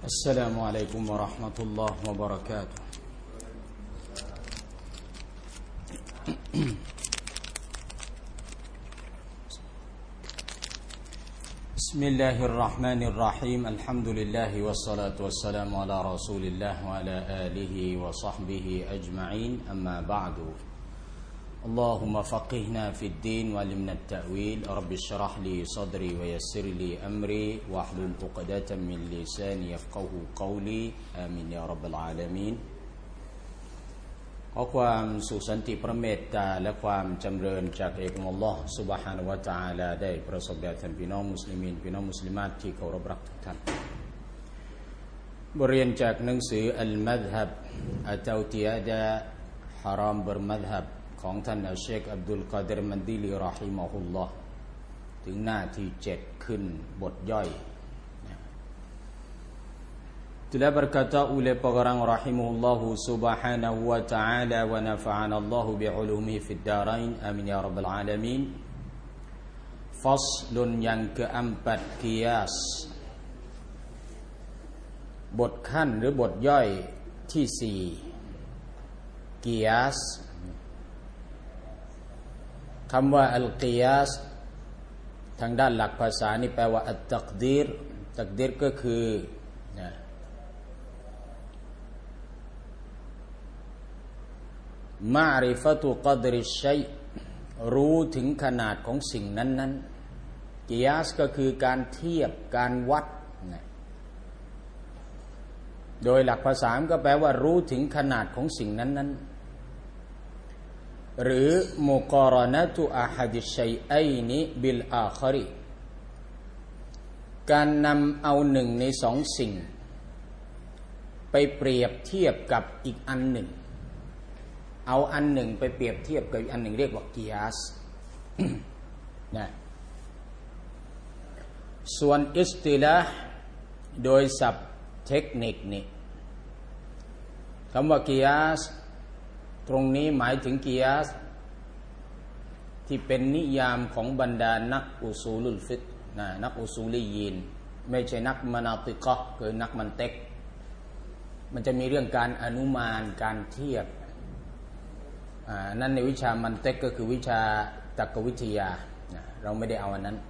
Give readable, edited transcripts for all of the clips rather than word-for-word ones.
السلام عليكم ورحمة الله وبركاته بسم الله الرحمن الرحيم الحمد لله والصلاة والسلام على رسول الله وعلى آله وصحبه أجمعين أما بعد اللهم فقهنا في الدين وعلمنا التأويل رب اشرح لي صدري ويسر لي أمري واحلل عقدة من لساني يفقهوا قولي آمين يا رب العالمينขอความสุขสันติพระเมตตาและความจำเริญจากเอกของอัลลอฮฺซุบฮานะฮูวะตะอาลาได้ประสบแด่ท่านพี่น้องมุสลิมีนพี่น้องมุสลิมาตที่เคารพรักทุกท่านบทเรียนจากหนังสืออัลมัซฮับอัตตาวติยาดะฮารามบิรมัซฮับของท่านอัลเชคอับดุลกอดิรมันดีลีรอฮิมะฮุลลอฮ์ถึงหน้าที่7ขึ้นบทย่อยTelah berkata oleh pengarang rahimahullahu subhanahu wa ta'ala wa nafa'ana Allahu bi'ulumihi fid darain amin ya rabbal alamin. Faslun yang keempat qiyas บทขั้นหรือบทย่อยที่4 qiyas คำว่าอัลกิยาสทางด้านหลักภาษานี่แปลว่าอัตตักดีรตักดีรก็คือมะอริฟะตุกัดริชัยรู้ถึงขนาดของสิ่งนั้นๆกิยาสก็คือการเทียบการวัดโดยหลักภาษาก็แปลว่ารู้ถึงขนาดของสิ่งนั้นๆหรือมุกอรนะตุอะฮัดิชัยอัยนิบิลอาคาริการนำเอาหนึ่งในสองสิ่งไปเปรียบเทียบกับอีกอันหนึ่งเอาอันหนึ่งไปเปรียบเทียบกับอีกอันหนึ่งเรียกว่ากิยาส นะส่วนอิสติลาห์โดยศัพท์เทคนิคนี่คำว่ากิยาสตรงนี้หมายถึงกิยาสที่เป็นนิยามของบรรดานักอุซูลุลฟิกห์นักอุซูลียีนไม่ใช่นักมนาติกะห์คือนักมันเต็กมันจะมีเรื่องการอนุมานการเทียบนั่นในวิชามันเต็กก็คือวิชาตรรกวิทยาเราไม่ได้เอาอันนั้น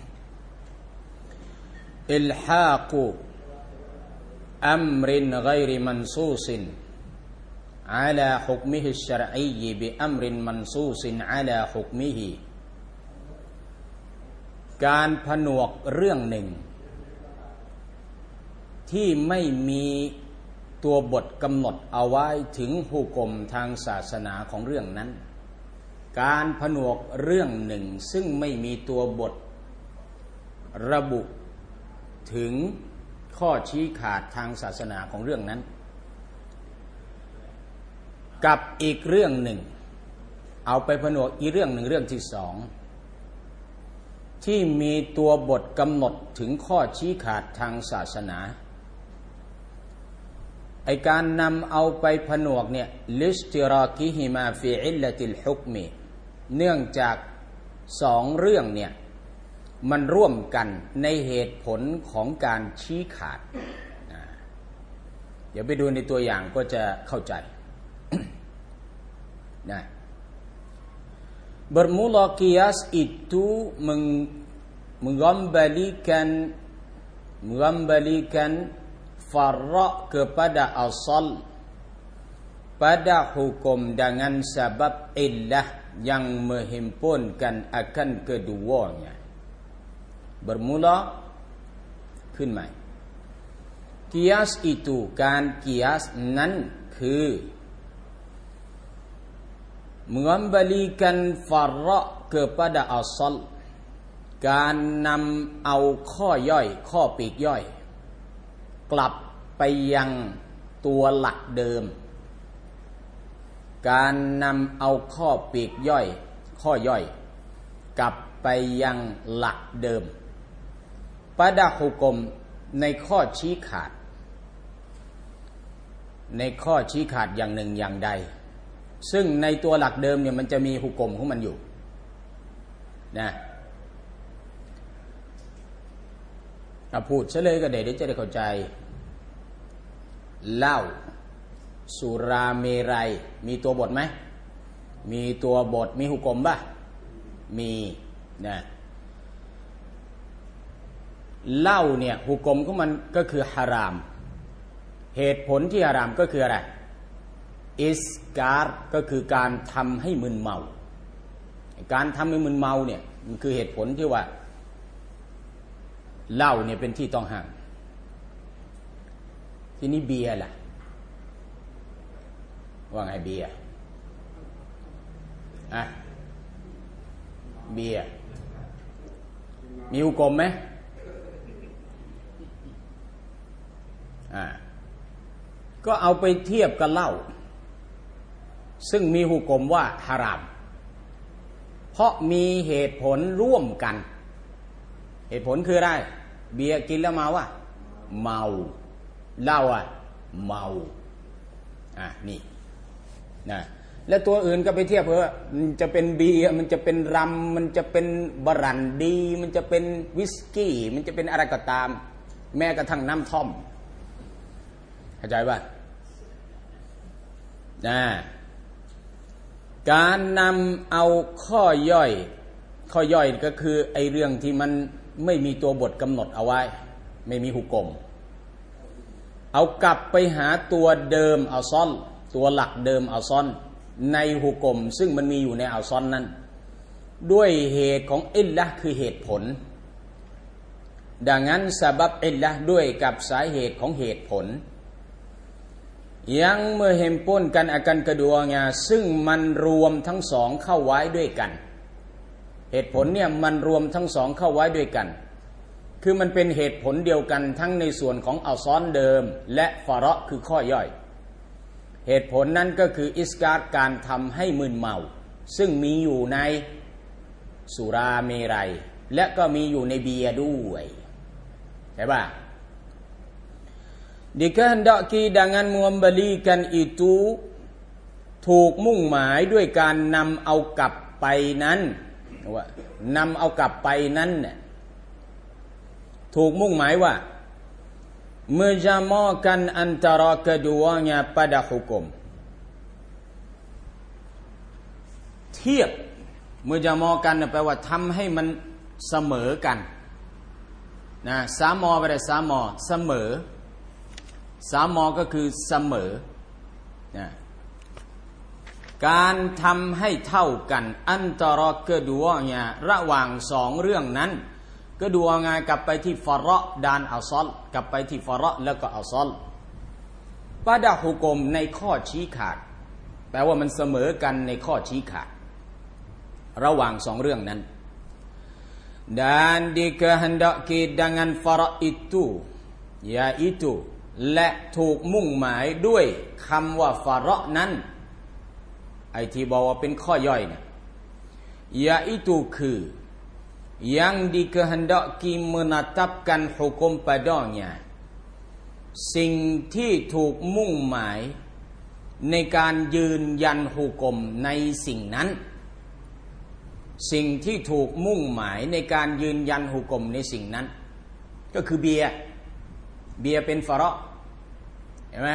อิลฮากุอัมรินฆอยริมันซูซินอาลาฮุกมิฮิชชัรอียบิอัมรินมันซูซินอาลาฮุกมิฮิการผนวกเรื่องหนึ่งที่ไม่มีตัวบทกำหนดเอาไว้ถึงหุกมทางศาสนาของเรื่องนั้นการผนวกเรื่องหนึ่งซึ่งไม่มีตัวบทระบุถึงข้อชี้ขาดทางศาสนาของเรื่องนั้นกับอีกเรื่องหนึ่งเอาไปผนวกอีกเรื่องหนึ่งเรื่องที่สองที่มีตัวบทกำหนดถึงข้อชี้ขาดทางศาสนาไอการนำเอาไปผนวกเนี่ยลิสติรากิฮิมาฟิอิลลติลฮุกมิเนื่องจากสองเรื่องเนี่ยมันร่วมกันในเหตุผลของการชี้ขาดเดี๋ยวไปดูในตัวอย่างก็จะเข้าใจ นะbermula qiyas itu mengembalikan farra kepada asal pada hukum dengan sebab illah yang menghimpunkan akan keduanya bermula ขึ้นใหม่ qiyas itu การ qiyas นั้นคือ mengembalikan farra kepada asal การนำเอาข้อย่อยข้อปีกย่อยกลับไปยังตัวหลักเดิมการนำเอาข้อปีกย่อยข้อย่อยกลับไปยังหลักเดิมปะดะฮุกมในข้อชี้ขาดอย่างหนึ่งอย่างใดซึ่งในตัวหลักเดิมเนี่ยมันจะมีฮุกมของมันอยู่นะ พูดซะเลยก็เดี๋ยวจะได้เข้าใจเหล้าสุราเมรัยมีตัวบทไหมมีตัวบทมีหุกมป่ะมีนะเหล้าเนี่ยหุกมของมันก็คือฮารามเหตุผลที่ฮารามก็คืออะไรอิสการก็คือการทำให้มึนเมาการทำให้มึนเมาเนี่ยมันคือเหตุผลที่ว่าเหล้าเนี่ยเป็นที่ต้องห้ามทีนี้เบียร์ล่ะว่าไงเบียร์เบียร์มีหุกมไหมก็เอาไปเทียบกับเหล้าซึ่งมีหุกมว่าฮารามเพราะมีเหตุผลร่วมกันเหตุผลคืออะไรเบียร์กินแล้วเมาเหล้าเมานี่นะแล้วตัวอื่นก็ไปเทียบมันจะเป็นเบียร์มันจะเป็นรัมมันจะเป็นบรันดีมันจะเป็นวิสกี้มันจะเป็นอะไรก็ตามแม้กระทั่งน้ำท่อมเข้าใจป่ะการนำเอาข้อย่อยก็คือไอ้เรื่องที่มันไม่มีตัวบทกำหนดเอาไว้ไม่มีหุกมเอากลับไปหาตัวเดิมอัลซอนตัวหลักเดิมอัลซอนในหุกมซึ่งมันมีอยู่ในอัลซอนนั้นด้วยเหตุของอิลละห์คือเหตุผลดังนั้นซะบับอิลละห์ด้วยกับสาเหตุของเหตุผลyang menghimpun akan keduanya ซึ่งมันรวมทั้งสองเข้าไว้ด้วยกันเหตุผลเนี่ยมันรวมทั้งสองเข้าไว้ด้วยกันคือมันเป็นเหตุผลเดียวกันทั้งในส่วนของอัลซอนเดิมและฟาระคือข้อย่อยเหตุผลนั้นก็คืออิสการการทำให้มึนเมาซึ่งมีอยู่ในสุราเมรัยและก็มีอยู่ในเบียร์ด้วยใช่ป่ะdikehendaki dengan mengembalikan itu ถูกมุ่งหมายด้วยการนำเอากลับไปนั้นว่านำเอากลับไปนั้นเนี่ยถูกมุ่งหมายว่า menjamakan antara keduanya pada hukum เทียบ menjamakan แปลว่าทำให้มันเสมอกันนะสามอไปได้สามอเสมอสามอก็คือเสมอนะการทำให้เท่ากันอันตรอเกดัวเนี่ยระหว่างสองเรื่องนั้นก็ดูงานกลับไปที่ฟาระดานอัลซอลกลับไปที่ฟาระแล้วก็อัลซอลปะดะฮุกมในข้อชี้ขาดแปลว่ามันเสมอกันในข้อชี้ขาดระหว่างสองเรื่องนั้น dan dikehendaki dengan fara itu yaituและถูกมุ่งหมายด้วยคำว่าฟาระนั้นไอที่บอกว่าเป็นข้อย่อยเนี่ยยาอิตุคือyang dikehendaki menetapkan hukum padanyaสิ่งที่ถูกมุ่งหมายในการยืนยันหุกมในสิ่งนั้นสิ่งที่ถูกมุ่งหมายในการยืนยันหุกมในสิ่งนั้นก็คือเบียร์เป็นฟาระเห็นไหม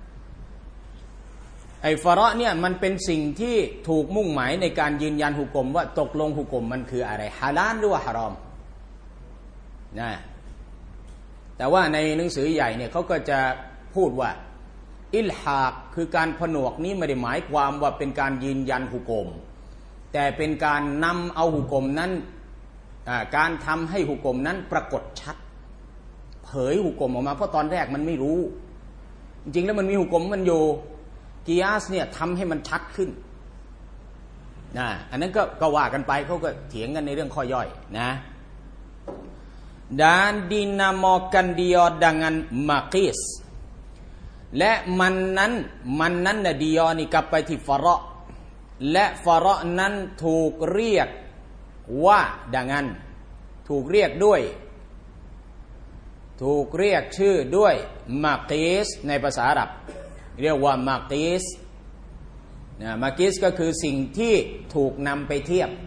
ไอ้ฟาระเนี่ยมันเป็นสิ่งที่ถูกมุ่งหมายในการยืนยันหุกมว่าตกลงหุกมมันคืออะไรฮาลาลหรือว่าฮารอมนะแต่ว่าในหนังสือใหญ่เนี่ยเขาก็จะพูดว่าอิลฮากคือการผนวกนี้ไม่ได้หมายความว่าเป็นการยืนยันหุกมแต่เป็นการนำเอาหุกมนั้นการทำให้หุกมนั้นปรากฏชัดเผยหุกมออกมาเพราะตอนแรกมันไม่รู้จริงๆแล้วมันมีหุกมมันอยู่กิยาสเนี่ยทำให้มันชัดขึ้นอันนั้นก็ว่ากันไปเขาก็เถียงกันในเรื่องข้อย่อยนะ dan dinamakan dia dengan maqis และมันนั้นน่ะดียอนี่กลับไปที่ฟาระและฟาระนั้นถูกเรียกว่าดังนั้นถูกเรียกชื่อด้วยมากิสในภาษาอาหรับเรียกว่ามากิสมากิสก็คือสิ่งที่ถูกนำไปเทียบ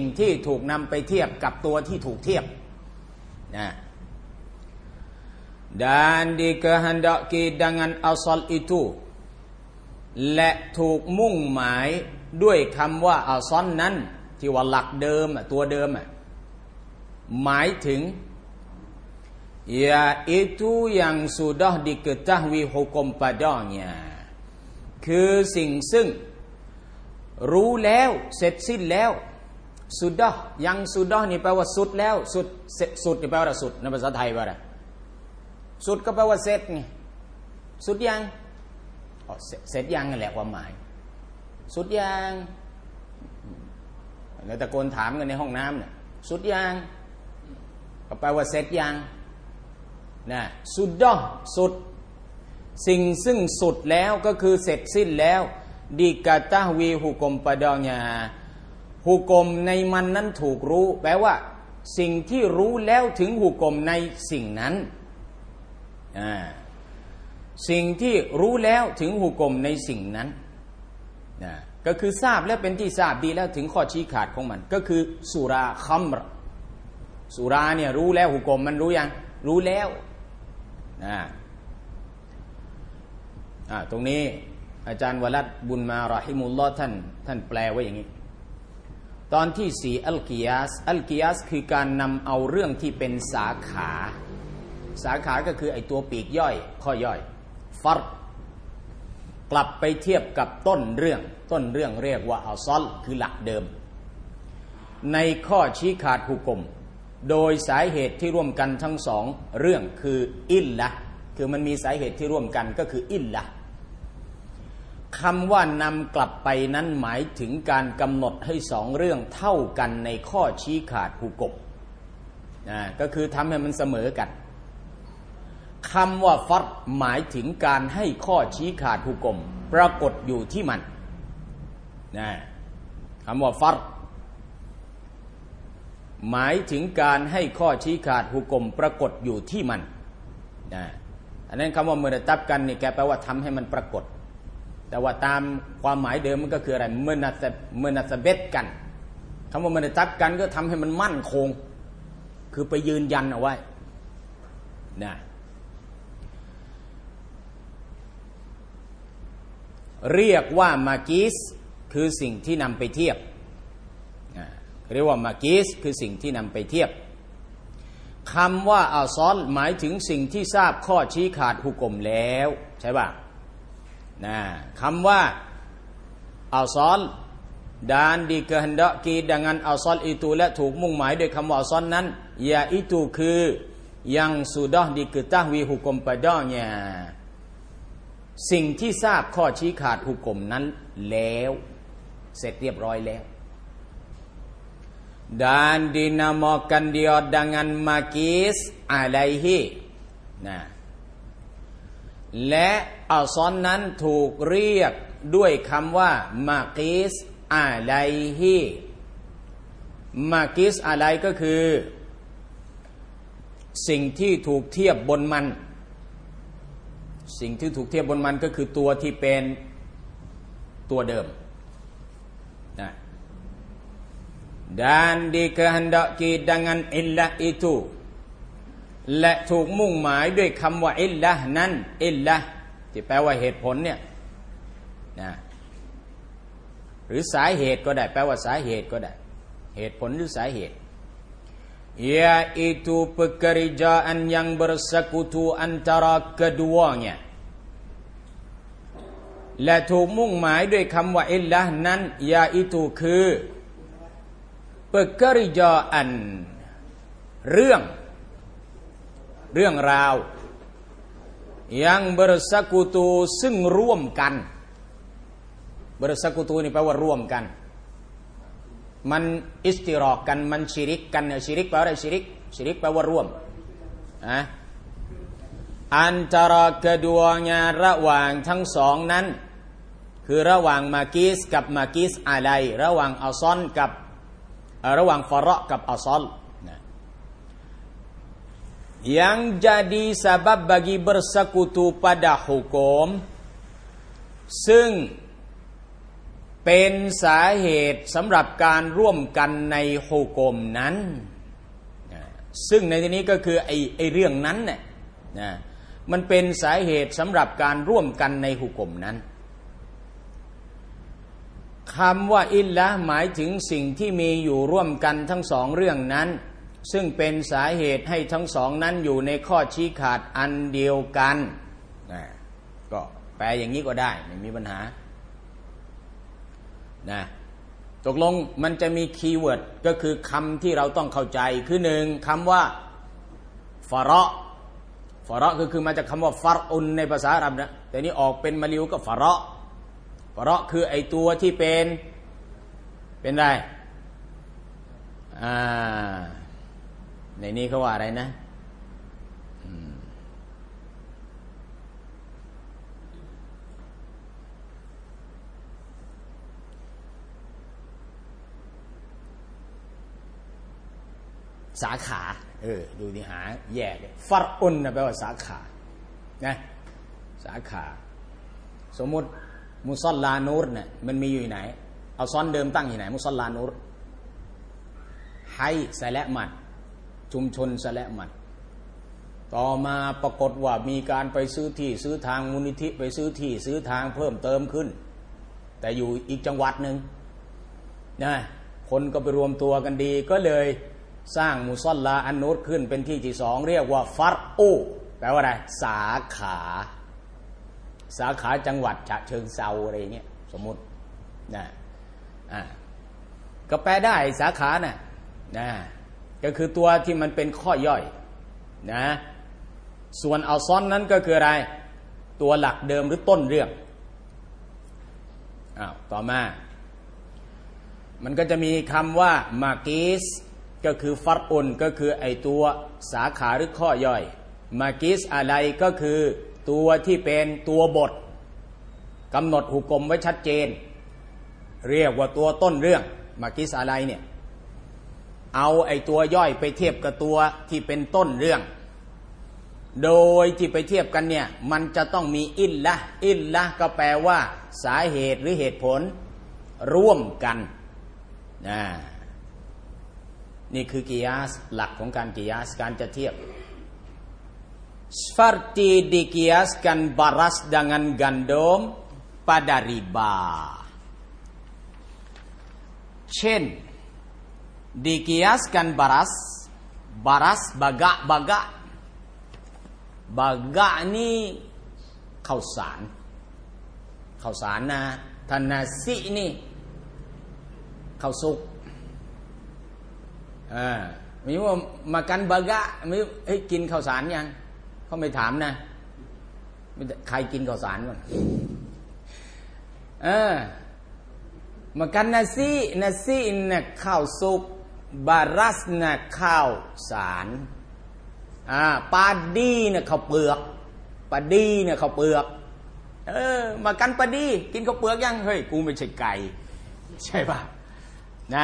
กับตัวที่ถูกเทียบ dan dikehendaki dengan asal ituและถูกมุ่งหมายด้วยคำว่าอัศอนนั้นที่ว่าหลักเดิมตัวเดิมหมายถึงyaitu yang sudah diketahui hukum padanyaคือสิ่งซึ่งรู้แล้วเสร็จสิ้นแล้วสุดยังสุดนี่แปลว่าสุดแล้วสุดนี่แปลว่าสุดในภาษาไทยว่าอะไรสุดก็แปลว่าเสร็จไงสุดยังเสร็จยังนั่นแหละความหมายสุดยังแล้วตะโกนถามกันในห้องน้ำเนี่ยสุดยังก็แปลว่าเสร็จยังนะสุดสุดสิ่งซึ่งสุดแล้วก็คือเสร็จสิ้นแล้วdiketahui hukum padanyaหุกมในมันนั้นถูกรู้แปลว่าสิ่งที่รู้แล้วถึงหุกมในสิ่งนั้นสิ่งที่รู้แล้วถึงหุกมในสิ่งนั้นก็คือทราบแล้วเป็นที่ทราบดีแล้วถึงข้อชี้ขาดของมันก็คือสุราคัมรสุราเนี่ยรู้แล้วหุกมมันรู้ยังรู้แล้วตรงนี้อาจารย์วลัดบุญมารอฮิมุลลอฮ์ท่านแปลไว้อย่างนี้ตอนที่4อัลกิยาสคือการนำเอาเรื่องที่เป็นสาขาก็คือไอตัวปีกย่อยข้อย่อยฟัรกลับไปเทียบกับต้นเรื่องเรียกว่าอัศลคือหลักเดิมในข้อชี้ขาดหุกมโดยสาเหตุที่ร่วมกันทั้งสองเรื่องคืออิลละคือมันมีสาเหตุที่ร่วมกันก็คืออิลละคำว่านำกลับไปนั้นหมายถึงการกำหนดให้สองเรื่องเท่ากันในข้อชี้ขาดหุกมก็คือทำให้มันเสมอกันคำว่าฟัรหมายถึงการให้ข้อชี้ขาดหุกมปรากฏอยู่ที่มันคำว่าฟัรหมายถึงการให้ข้อชี้ขาดหุกมปรากฏอยู่ที่มันอันนั้นคำว่าเมรตับกันนี่แกแปลว่าทำให้มันปรากฏแต่ว่าตามความหมายเดิมมันก็คืออะไรเมนัสเบตกันคำว่าเมรตับกันก็ทำให้มันมั่นคงคือไปยืนยันเอาไว้เรียกว่ามากิสคือสิ่งที่นำไปเทียบเรียกว่ามากิสคือสิ่งที่นำไปเทียบคำว่าอัศลหมายถึงสิ่งที่ทราบข้อชี้ขาดหุกมแล้วใช่ป่ะคำว่าอัศลdan dikehendaki dengan asal itu และถูกมุ่งหมายโดยคำว่าอัศลนั้นyaituคือ yang sudah diketahui hukum padanya สิ่งที่ทราบข้อชี้ขาดหุกมนั้นแล้วเสร็จเรียบร้อยแล้วdan dinamakan dia dengan makis alaihi และอัศลนั้นถูกเรียกด้วยคำว่ามากิสอาไลฮีมากิสอาไลก็คือสิ่งที่ถูกเทียบบนมันสิ่งที่ถูกเทียบบนมันก็คือตัวที่เป็นตัวเดิมdan dikehendaki dengan illah itu และถูกมุ่งหมายด้วยคำว่าอิลละนั้นอิลละที่แปลว่าเหตุผลเนี่ยหรือสาเหตุก็ได้แปลว่าสาเหตุก็ได้เหตุผลหรือสาเหตุyaitu pekerjaan yang bersekutu antara keduanya และถูกมุ่งหมายด้วยคำว่าอิลละนั้นyaituคือ pekerjaan เรื่องราวyang bersekutu ซึ่งร่วมกันbersekutu นี่แปลว่าร่วมกันมันอิสติรอกกันมันชิริกกันชิริกแปลว่าอะไรชิริกแปลว่าร่วมantara keduanya ระหว่างทั้งสองนั้นคือระหว่างมากิสกับมากิสอะไลระหว่างอัศลกับระหว่างฟาระกับอัศลyang jadi sebab bagi bersekutu pada hukum ซึ่งเป็นสาเหตุสำหรับการร่วมกันในฮุกมนั้นซึ่งในที่นี้ก็คือไอ้เรื่องนั้นเนี่ยนะมันเป็นสาเหตุสำหรับการร่วมกันในหุกมนั้นคำว่าอิลละหมายถึงสิ่งที่มีอยู่ร่วมกันทั้งสองเรื่องนั้นซึ่งเป็นสาเหตุให้ทั้งสองนั้นอยู่ในข้อชี้ขาดอันเดียวกันนะก็แปลอย่างนี้ก็ได้ไม่มีปัญหานะตกลงมันจะมีคีย์เวิร์ดก็คือคำที่เราต้องเข้าใจคือหนึ่งคำว่าฟาระฟาระคือมาจากคำว่าฟัรอุนในภาษาอาหรับนะแต่นี้ออกเป็นมาลิวก็ฟาระฟาระคือไอตัวที่เป็นไรในนี้เขาว่าอะไรนะสาขาดูนี่หาแย่เลยฟัรอุนนะแปลว่าสาขานะสาขาสมมติมุซัลลานูรเนี่ยมันมีอยู่ไหนเอาซ้อนเดิมตั้งอยู่ไหนมุซัลลานูรให้สะและมัดชุมชนสะและมัดต่อมาปรากฏว่ามีการไปซื้อที่ซื้อทางมูลนิธิไปซื้อที่ซื้อทางเพิ่มเติมขึ้นแต่อยู่อีกจังหวัดหนึ่งนะคนก็ไปรวมตัวกันดีก็เลยสร้างมุซัลลาอันนูรขึ้นเป็นที่ที่สองเรียกว่าฟัรอูแปลว่าอะไรสาขาจังหวัดฉะเชิงเทราอะไรเงี้ยสมมุตินะก็แปลได้สาขาน่ะนะก็คือตัวที่มันเป็นข้อย่อยนะส่วนอัลซอนนั้นก็คืออะไรตัวหลักเดิมหรือต้นเรื่องต่อมามันก็จะมีคำว่ามากิสก็คือฟัรอุนก็คือไอตัวสาขาหรือข้อย่อยมากิสอะไรก็คือตัวที่เป็นตัวบทกำหนดหุกมไว้ชัดเจนเรียกว่าตัวต้นเรื่องมากิสอะไรเนี่ยเอาไอตัวย่อยไปเทียบกับตัวที่เป็นต้นเรื่องโดยที่ไปเทียบกันเนี่ยมันจะต้องมีอิลละก็แปลว่าสาเหตุหรือเหตุผลร่วมกันนี่คือกิยาสหลักของการกิยาสการจะเทียบseperti dikiaskan baras dengan gandum pada riba เช่น dikiaskan baras baga นี่ข้าวสารนะทานาซินี่ข้าวสุกไม่ว่ามากันบากะไม่ให้กินข้าวสารยังเขาไม่ถามนะใครกินข้าวสารก่อนมากันนาซีเนี่ยข้าวสุกบารัสเนี่ยข้าวสารปาดีเนี่ยข้าวเปลือกปาดีเนี่ยข้าวเปลือกมากันปาดีกินข้าวเปลือกยังเฮ้ยกูไม่ใช่ไก่ใช่ป่ะนะ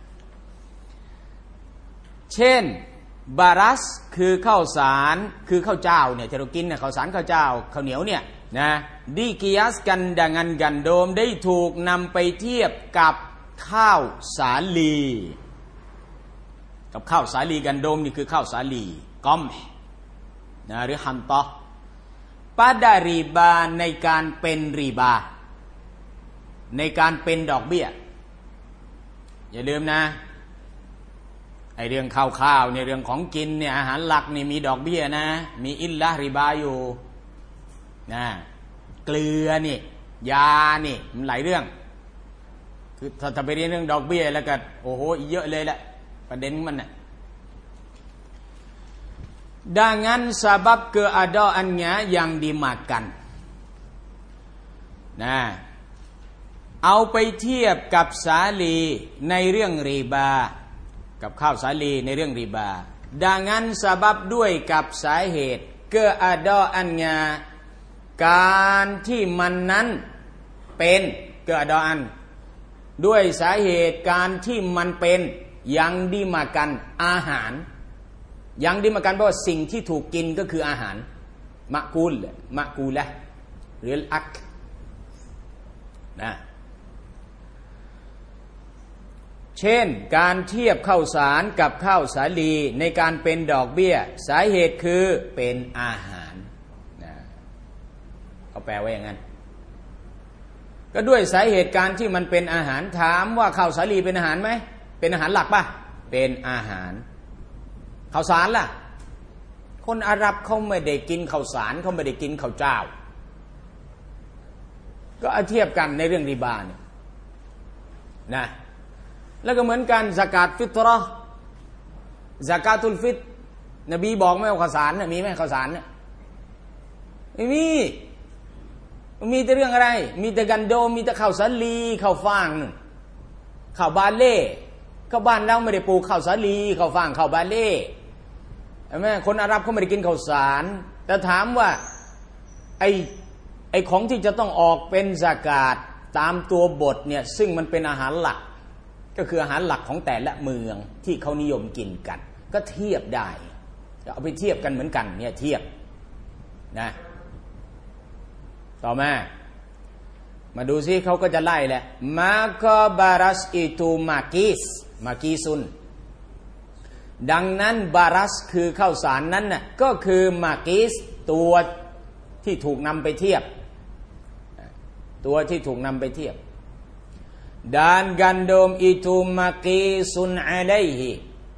เช่นบารัสคือข้าวสารคือข้าวเจ้าเนี่ยที่เรากินเนี่ยข้าวสารข้าวเจ้าข้าวเหนียวเนี่ยนะดิกิยัสกันดังันกันโดมได้ถูกนำไปเทียบกับข้าวสาลีกับข้าวสาลีกันโดมนี่คือข้าวสาลีกอมนะหรือฮันตอปาดารีบาในการเป็นรีบาในการเป็นดอกเบี้ยอย่าลืมนะไอเรื่องข้าวเนี่ยเรื่องของกินเนี่ยอาหารหลักนี่มีดอกเบี้ยนะมีอิลละริบาอยู่นะเกลือนี่ยานี่มันหลายเรื่องคือถ้าไปเรียนเรื่องดอกเบี้ยแล้วก็โอ้โหเยอะเลยแหละประเด็นมันน่ะdengan sebab keadaannya yang dimakanนะเอาไปเทียบกับสาลีในเรื่องริบากับข้าวสาลีในเรื่องริบาดังนั้นสาบับด้วยกับสาเหตุkeadaannyaการที่มันนั้นเป็นkeadaanด้วยสาเหตุการที่มันเป็นyang dimakanอาหารยังdimakanแปลว่าสิ่งที่ถูกกินก็คืออาหารมะกูละหรืออักนะเช่นการเทียบข้าวสารกับข้าวสาลีในการเป็นดอกเบี้ยสาเหตุคือเป็นอาหเขาแปลว่าอย่างนั้นก็ด้วยสาเหตุการที่มันเป็นอาหารถามว่าข้าวสาลีเป็นอาหารไหมเป็นอาหารหลักป่ะเป็นอาหารข้าวสารล่ะคนอาหรับเขาไม่ได้กินข้าวสารเขาไม่ได้กินข้าวเจ้าก็เอาเทียบกันในเรื่องริบาเนี่ยนะแล้วก็เหมือนกันซะกาตฟิตเราะห์ซะกาตุลฟิตรนบีบอกไหมว่าข้าวสารน่ะมีไหมข้าวสารเนี่ยไม่มีแต่เรื่องอะไรมีแต่กันโดมมีแต่ข้าวสาลีข้าวฟ่างข้าวบาเล่ข้าวบ้านเราไม่ได้ปลูกข้าวสาลีข้าวฟ่างข้าวบาเล่ใช่ไหมคนอาหรับเขาไม่ได้กินข้าวสารแต่ถามว่าไอของที่จะต้องออกเป็นซะกาตตามตัวบทเนี่ยซึ่งมันเป็นอาหารหลักก็คืออาหารหลักของแต่ละเมืองที่เขานิยมกินกันก็เทียบได้เอาไปเทียบกันเหมือนกันเนี่ยเทียบนะต่อมาดูซิเขาก็จะไล่แหละมาคอบารัสอิตูมากีซุนดังนั้นบารัสคือข้าวสารนั้นน่ะก็คือมากีสตัวที่ถูกนำไปเทียบด้านกันโดมอิตูมากีซุนอะลัยฮิ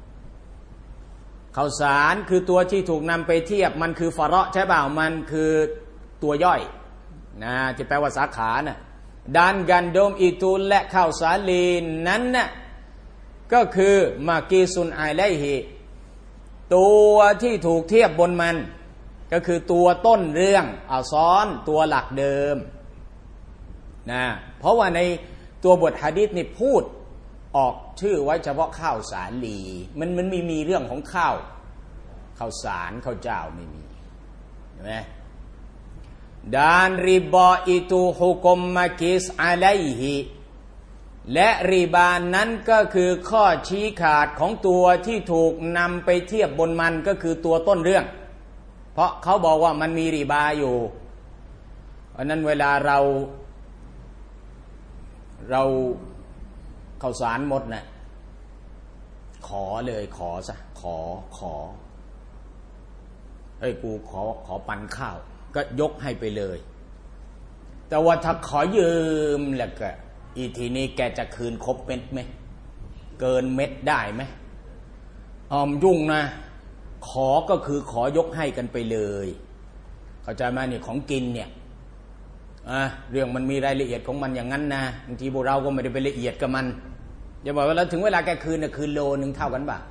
ข้าวสารคือตัวที่ถูกนำไปเทียบมันคือฟะเราะห์ใช่เปล่ามันคือตัวย่อยนะที่แปลว่าสาขาน่ะด้านกันโดมอิตูและข้าวสาลีนั้นน่ะก็คือมากีซุนอะลัยฮิตัวที่ถูกเทียบบนมันก็คือตัวต้นเรื่องซ้อนตัวหลักเดิมนะเพราะว่าในตัวบทหะดีษนี่พูดออกชื่อไว้เฉพาะข้าวสาลีมันมีเรื่องของข้าวสารข้าวเจ้าไม่มีเห็นไหมดานริบาอิตูฮุกมมากิสอะลัยฮิและริบานั้นก็คือข้อชี้ขาดของตัวที่ถูกนำไปเทียบบนมันก็คือตัวต้นเรื่องเพราะเขาบอกว่ามันมีริบาอยู่เพราะนั้นเวลาเราข้าวสารหมดนะขอซะขอเฮ้ยกูขอปันข้าวก็ยกให้ไปเลยแต่ว่าถ้าขอยืมแล้วก็อีทีนี้แกจะคืนครบเม็ดไหมเกินเม็ดได้ไหมยุ่งนะขอก็คือขอยกให้กันไปเลยเข้าใจไหมนี่ของกินเนี่ยเรื่องมันมีรายละเอียดของมันอย่างนั้นนะบางทีพวกเราก็ไม่ได้ไปละเอียดกับมันอย่าบอกว่าแล้วถึงเวลาแกคืนน่ะคืนโลนึงเท่ากันป่ะ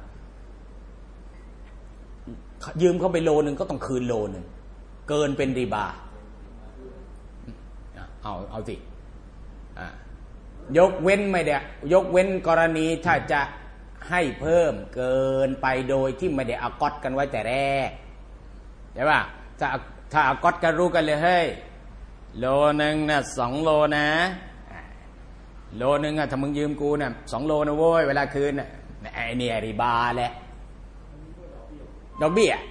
ยืมเขาไปโลนึงก็ต้องคืนโลนึงเกินเป็นริบาเอาสิยกเว้นไม่ได้ยกเว้นกรณีถ้าจะให้เพิ่มเกินไปโดยที่ไม่ได้อากอดกันไว้แต่แรกใช่ป่ะถ้าอากอดกันรู้กันเลยเฮ้ยโลนึงน่ะ2 โลนะโลนึงอ่ะถ้ามึงยืมกูน่ะ2 โลนะโว้ยเวลาคืนน่ะไอ้นี่ริบาแหละดอกเบี้ย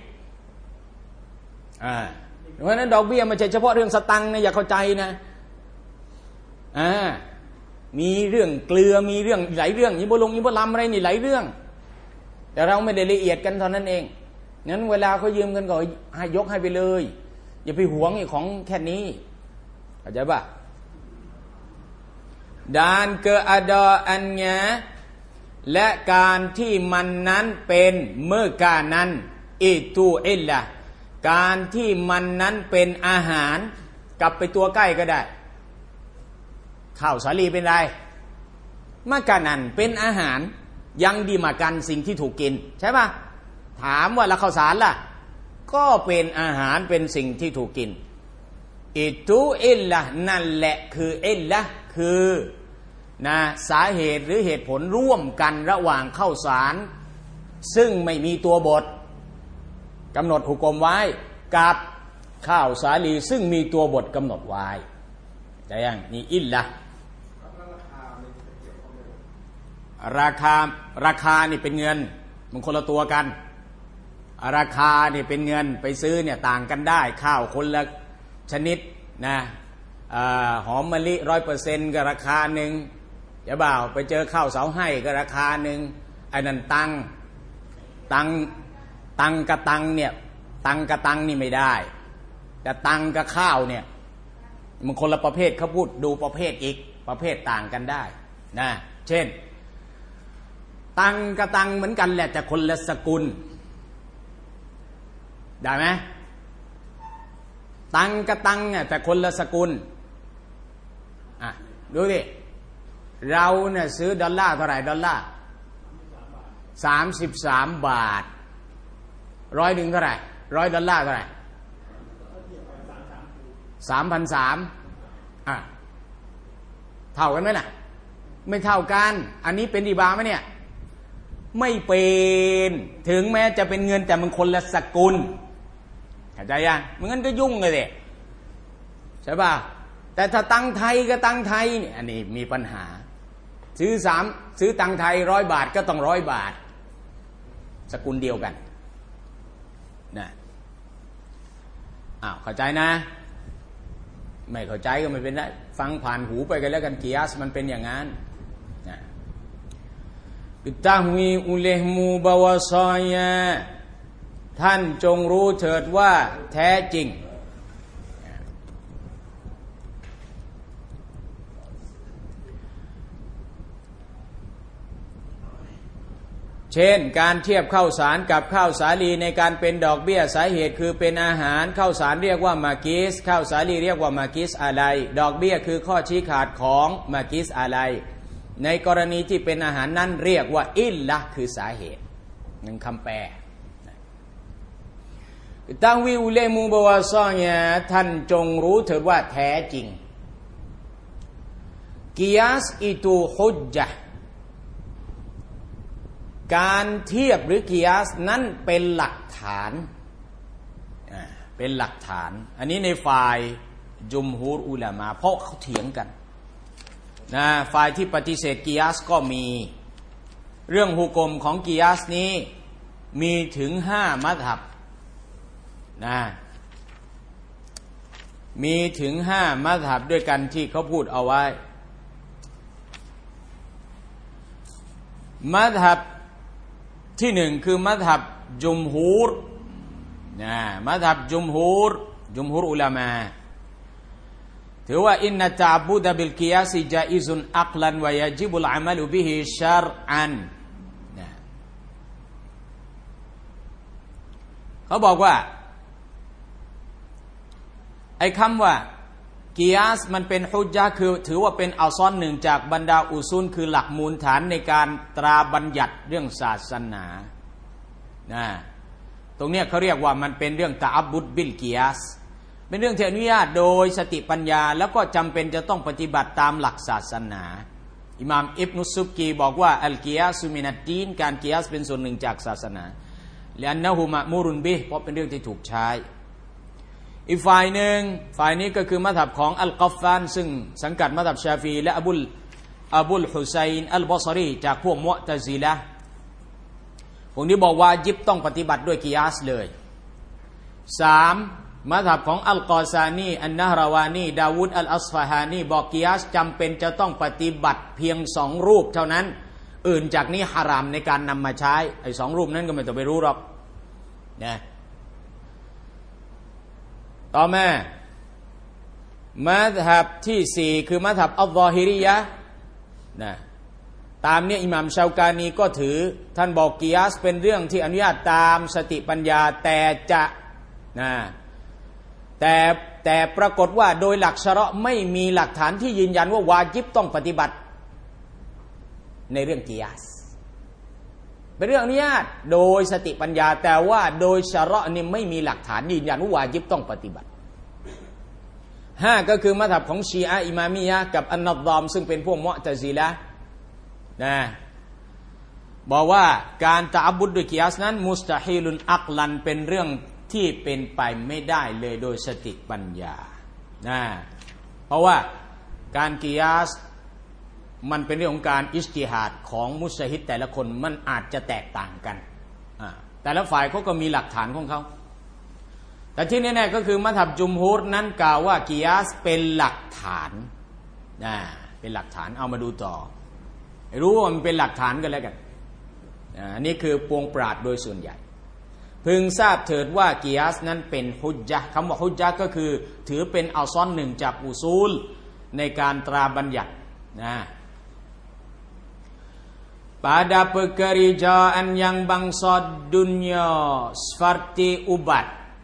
เพราะฉะนั้นดอกเบี้ยไม่ใช่เฉพาะเรื่องสตังค์นะอย่าเข้าใจนะมีเรื่องเกลือมีเรื่องหลายเรื่องยิบลงยิบลำอะไรนี่หลายเรื่องแต่เราไม่ได้ละเอียดกันเท่านั้นเองงั้นเวลาเขายืมกันก็ให้ยกให้ไปเลยอย่าไปหวงไอ้ของแค่นี้เข้าใจป่ะdan keadaannya และการที่มันนั้นเป็นเมื่อการนั้นอิตูอิลละการที่มันนั้นเป็นอาหารกลับไปตัวใกล้ก็ได้ข้าวสาลีเป็นไรมากานันเป็นอาหารยังดีมากันสิ่งที่ถูกกินใช่ป่ะถามว่าแล้วข้าวสารล่ะก็เป็นอาหารเป็นสิ่งที่ถูกกินอิตูอิลละนั่นแหละคืออิลละคือนะสาเหตุหรือเหตุผลร่วมกันระหว่างข้าวสารซึ่งไม่มีตัวบทกำหนดหุกมไว้กับข้าวสาลีซึ่งมีตัวบทกำหนดไว้แต่ยังนี่อิลละราคานี่เป็นเงินมันคนละตัวกันราคานี่เป็นเงินไปซื้อเนี่ยต่างกันได้ข้าวคนละชนิดนะหอมมะลิ 100% ก็ราคาหนึ่งอย่าบ่าวไปเจอข้าวเสาให้ก็ราคาหนึ่งไอ้นั่นตังกะตังเนี่ยตังกะตังนี่ไม่ได้แต่ตังกะข้าวเนี่ยมันคนละประเภทเขาพูดดูประเภทอีกประเภทต่างกันได้นะเช่นตังกับตังเหมือนกันแหละแต่คนละสกุลได้ไหมตังกับตังแต่คนละสกุลดูดิเราเนี่ยซื้อดอลลาร์เท่าไหร่ดอลลาร์33 บาท100เท่าไหร่100 ดอลลาร์เท่าไหร่3,300เท่ากันไหมน่ะไม่เท่ากันอันนี้เป็นริบาไหมเนี่ยไม่เป็นถึงแม้จะเป็นเงินแต่มันคนละสกุลเข้าใจยังมันงั้นก็ยุ่งเลยใช่ป่ะแต่ถ้าตังไทยก็ตังไทยเนี่ยอันนี้มีปัญหาซื้อตังไทย100 บาทก็ต้อง100 บาทสกุลเดียวกันนะเข้าใจนะไม่เข้าใจก็ไม่เป็นไรฟังผ่านหูไปกันแล้วกันกิยาสมันเป็นอย่างนั้นนะtahwi ulehmu bahwasanya ท่านจงรู้เถิดว่าแท้จริงเช่นการเทียบข้าวสารกับข้าวสาลีในการเป็นดอกเบี้ยสาเหตุคือเป็นอาหารข้าวสารเรียกว่ามากิสข้าวสาลีเรียกว่ามากิสอะไรดอกเบี้ยคือข้อชี้ขาดของมากิสอะไรในกรณีที่เป็นอาหารนั้นเรียกว่าอิลละคือสาเหตุหนึ่งคำแปลตังวิอุเลมูบวาซอเนี่ยท่านจงรู้เถิดว่าแท้จริงกิยาสอิตูฮุจญะการเทียบหรือกิยาสนั้นเป็นหลักฐานเป็นหลักฐานอันนี้ในฝ่ายจุมฮูรอุลามะเพราะเขาเถียงกันนะฝ่ายที่ปฏิเสธกิยาสก็มีเรื่องฮุกมของกิยาสนี้มีถึง5 มัซฮับนะมีถึง5 มัซฮับด้วยกันที่เขาพูดเอาไว้มัซฮับที่1คือมัซฮับจุมฮูรนะมัซฮับจุมฮูรอุลามะถือว่าอินนะตะบุดะบิลกิยาซิจาอิซุนอักลันวะยะญิบุลอะมัลุบิฮิชัรอันเขาบอกว่าไอ้คำว่ากิยาสมันเป็นฮุจญะห์คือถือว่าเป็นอัลซอนหนึ่งจากบรรดาอุซูลคือหลักมูลฐานในการตราบัญญัติเรื่องศาสนาตรงเนี้ยเขาเรียกว่ามันเป็นเรื่องตะอับบุดบิลกิยาสเป็นเรื่องที่อนุญาตโดยสติปัญญาแล้วก็จำเป็นจะต้องปฏิบัติตามหลักศาสนาอิหม่ามอิบนุซุบกีบอกว่าอัลกิยาสุมินัดดีนการกิยาสเป็นส่วนหนึ่งจากศาสนาและอันนะฮูมะมูรุนบิเพราะเป็นเรื่องที่ถูกใช้อีกฝ่ายหนึ่งฝ่ายนี้ก็คือมัซฮับของอัลกัฟฟานซึ่งสังกัดมัซฮับชาฟีและอบุลฮุซัยน์อัลบอซรีจากพวกมุอ์ตะซิละห์พวกนี้บอกว่ายิบต้องปฏิบัติด้วยกิยาสเลย3มัซฮับของอัลกอซานีอันนะฮราวานีดาวูดอัลอัศฟาฮานีบอกกิยาสจำเป็นจะต้องปฏิบัติเพียง2 รูปเท่านั้นอื่นจากนี้ฮารามในการนำมาใช้ไอ้2 รูปนั้นก็ไม่ต้องไปรู้หรอกนะต่อมามัซฮับที่4คือมัซฮับอัลซอฮิริยะห์นะตามนี้อิหม่ามชาวกานีก็ถือท่านบอกกิยาสเป็นเรื่องที่อนุญาตตามสติปัญญาแต่จะแต่ปรากฏว่าโดยหลักชะเราะห์ไม่มีหลักฐานที่ยืนยันว่าวาญิบต้องปฏิบัติในเรื่องกิยาสเป็นเรื่องอนุญาตโดยสติปัญญาแต่ว่าโดยชะเราะห์นี่ไม่มีหลักฐานยืนยันว่าวาญิบต้องปฏิบัติ5ก็คือมัซฮับของชีอะห์อิมามียะห์กับอันนัฎฎอมซึ่งเป็นพวกมุอ์ตะซิละห์บอกว่าการตะอับบุดด้วยกิยาสนั้นมุสตะฮีลุนอักลันเป็นเรื่องที่เป็นไปไม่ได้เลยโดยสติปัญญาเพราะว่าการกิยาสมันเป็นเรื่องของการอิจติฮาดของมุจตะฮิดแต่ละคนมันอาจจะแตกต่างกันแต่ละฝ่ายเขาก็มีหลักฐานของเขาแต่ที่แน่ๆก็คือมัซฮับจุมฮูรนั้นกล่าวว่ากิยาสเป็นหลักฐานเป็นหลักฐานเอามาดูต่อรู้ว่ามันเป็นหลักฐานกันแล้วกันอันนี้คือปวงปราชญ์โดยส่วนใหญ่พึงทราบเถิดว่ากิยาสนั้นเป็นฮุจญะห์คำว่าฮุจญะห์ก็คือถือเป็นอัลซอนหนึ่งจากอุซูลในการตราบัญญัตินะ pada pekerjaan yang bangsa dunia seperti ubat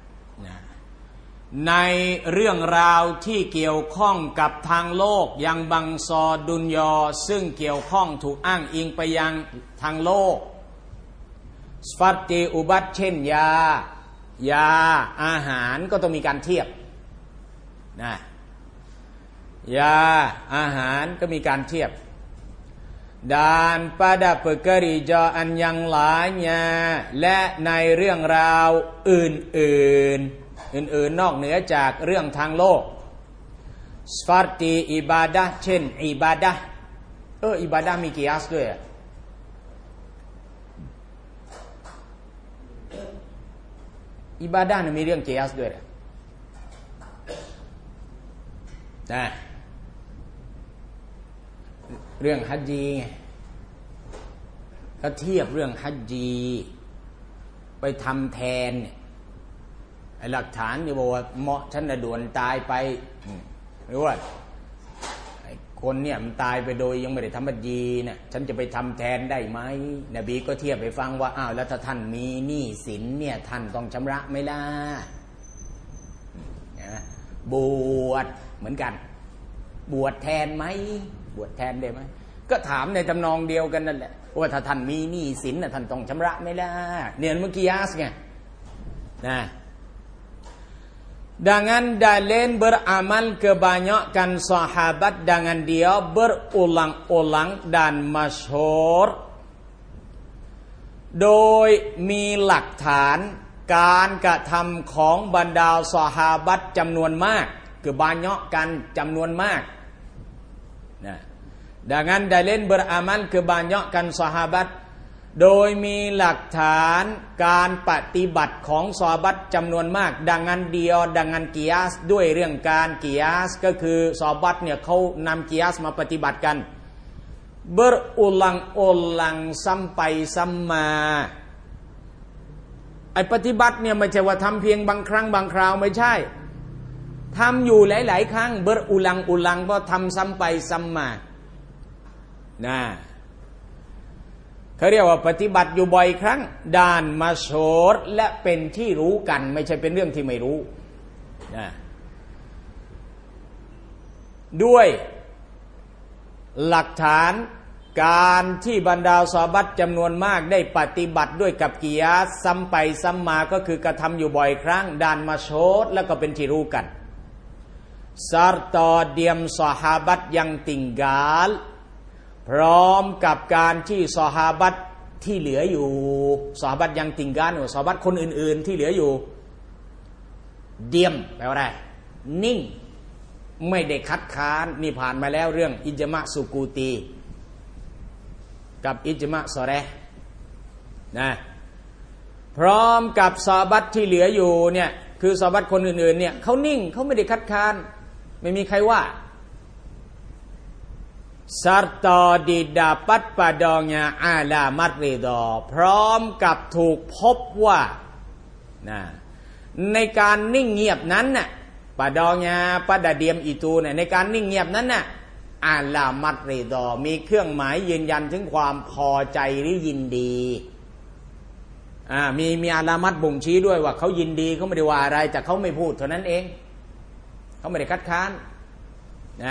ในเรื่องราวที่เกี่ยวข้องกับทางโลกยังบังซอดุนยอซึ่งเกี่ยวข้องถูกอ้างอิงไปยังทางโลกสฟัตติอุบัติเช่นยาอาหารก็ต้องมีการเทียบนะยาอาหารก็มีการเทียบdan pada pekerjaan yang lainnya และในเรื่องราวอื่นนอกเหนือจากเรื่องทางโลก seperti ibadah เช่นอิบาดะห์อิบาดะห์มีกิยาสด้วยอิบาดะห์มีเรื่องกิยาสด้วยนะเรื่องฮัจญีไงเขาเทียบเรื่องฮัจญีไปทำแทนเนี่ยไอ้หลักฐานที่บอกว่าเหมาะฉันน่ะด่วนตายไปหรือว่าไอ้คนเนี่ยมันตายไปโดยยังไม่ได้ทำฮัจญีเนี่ยฉันจะไปทำแทนได้ไหมนบีก็เทียบไปฟังว่าอ้าวแล้วถ้าท่านมีหนี้สินเนี่ยท่านต้องชำระไหมล่ะบวชเหมือนกันบวชแทนไหมบวชแทนได้ไหมก็ถามในทำนองเดียวกันนั่นแหละว่าถ้าท่านมีหนี้สินน่ะท่านต้องชำระไหมล่ะเนี่ยเมื่อกี้ยาสไงนะdengan dalil beramal kebanyakan sahabat dengan dia berulang-ulang dan masyhur โดยมีหลักฐานการกระทำของบรรดาซอฮาบัตจำนวนมากkebanyakanจำนวนมากนะ dengan dalil beramal kebanyakan sahabat โดยมีหลักฐานการปฏิบัติของซอฮาบัตจำนวนมากดังนั้นเดียวดังนั้นกิยาสด้วยเรื่องการกิยาสก็คือซอฮาบัตเนี่ยเขานำกิยาสมาปฏิบัติกัน berulang-ulang ซ้ำไปซ้ำมาไอ้ปฏิบัติเนี่ยไม่ใช่ว่าทำเพียงบางครั้งบางคราวไม่ใช่ทำอยู่หลายๆครั้งberulang-ulang เพราะทำซ้ำไปซ้ำมานะเขาเรียกว่าปฏิบัติอยู่บ่อยครั้งด้านมาโชรและเป็นที่รู้กันไม่ใช่เป็นเรื่องที่ไม่รู้นะด้วยหลักฐานการที่บรรดาซอฮาบะห์จำนวนมากได้ปฏิบัติด้วยกับกิยาสซ้ำไปซ้ำมาก็คือกระทำอยู่บ่อยครั้งด้านมาโชรแล้วก็เป็นที่รู้กันserta diam sahabat yang tinggal พร้อมกับการที่ซอฮาบัตที่เหลืออยู่ซอฮาบัตยังติงกันซอฮาบัตคนอื่นๆที่เหลืออยู่เดียมแปลว่าอะไรนิ่งไม่ได้คัดค้านนี่ผ่านมาแล้วเรื่องอิจมะสุกูตีกับอิจมะซอเรห์นะพร้อมกับซอฮาบัตที่เหลืออยู่เนี่ยคือซอฮาบัตคนอื่นๆเนี่ยเขานิ่งเขาไม่ได้คัดค้านไม่มีใครว่าserta didapat padanya alamat ridha พร้อมกับถูกพบว่านะในการนิ่งเงียบนั้นน่ะ padanya pada diam itu เนี่ยในการนิ่งเงียบนั้นน่ะalamat ridha มีเครื่องหมายยืนยันถึงความพอใจหรือยินดีมีอาลามัตบ่งชี้ด้วยว่าเขายินดีเขาไม่ได้ว่าอะไรแต่เขาไม่พูดเท่านั้นเองเขาไม่ได้คัดค้านนะ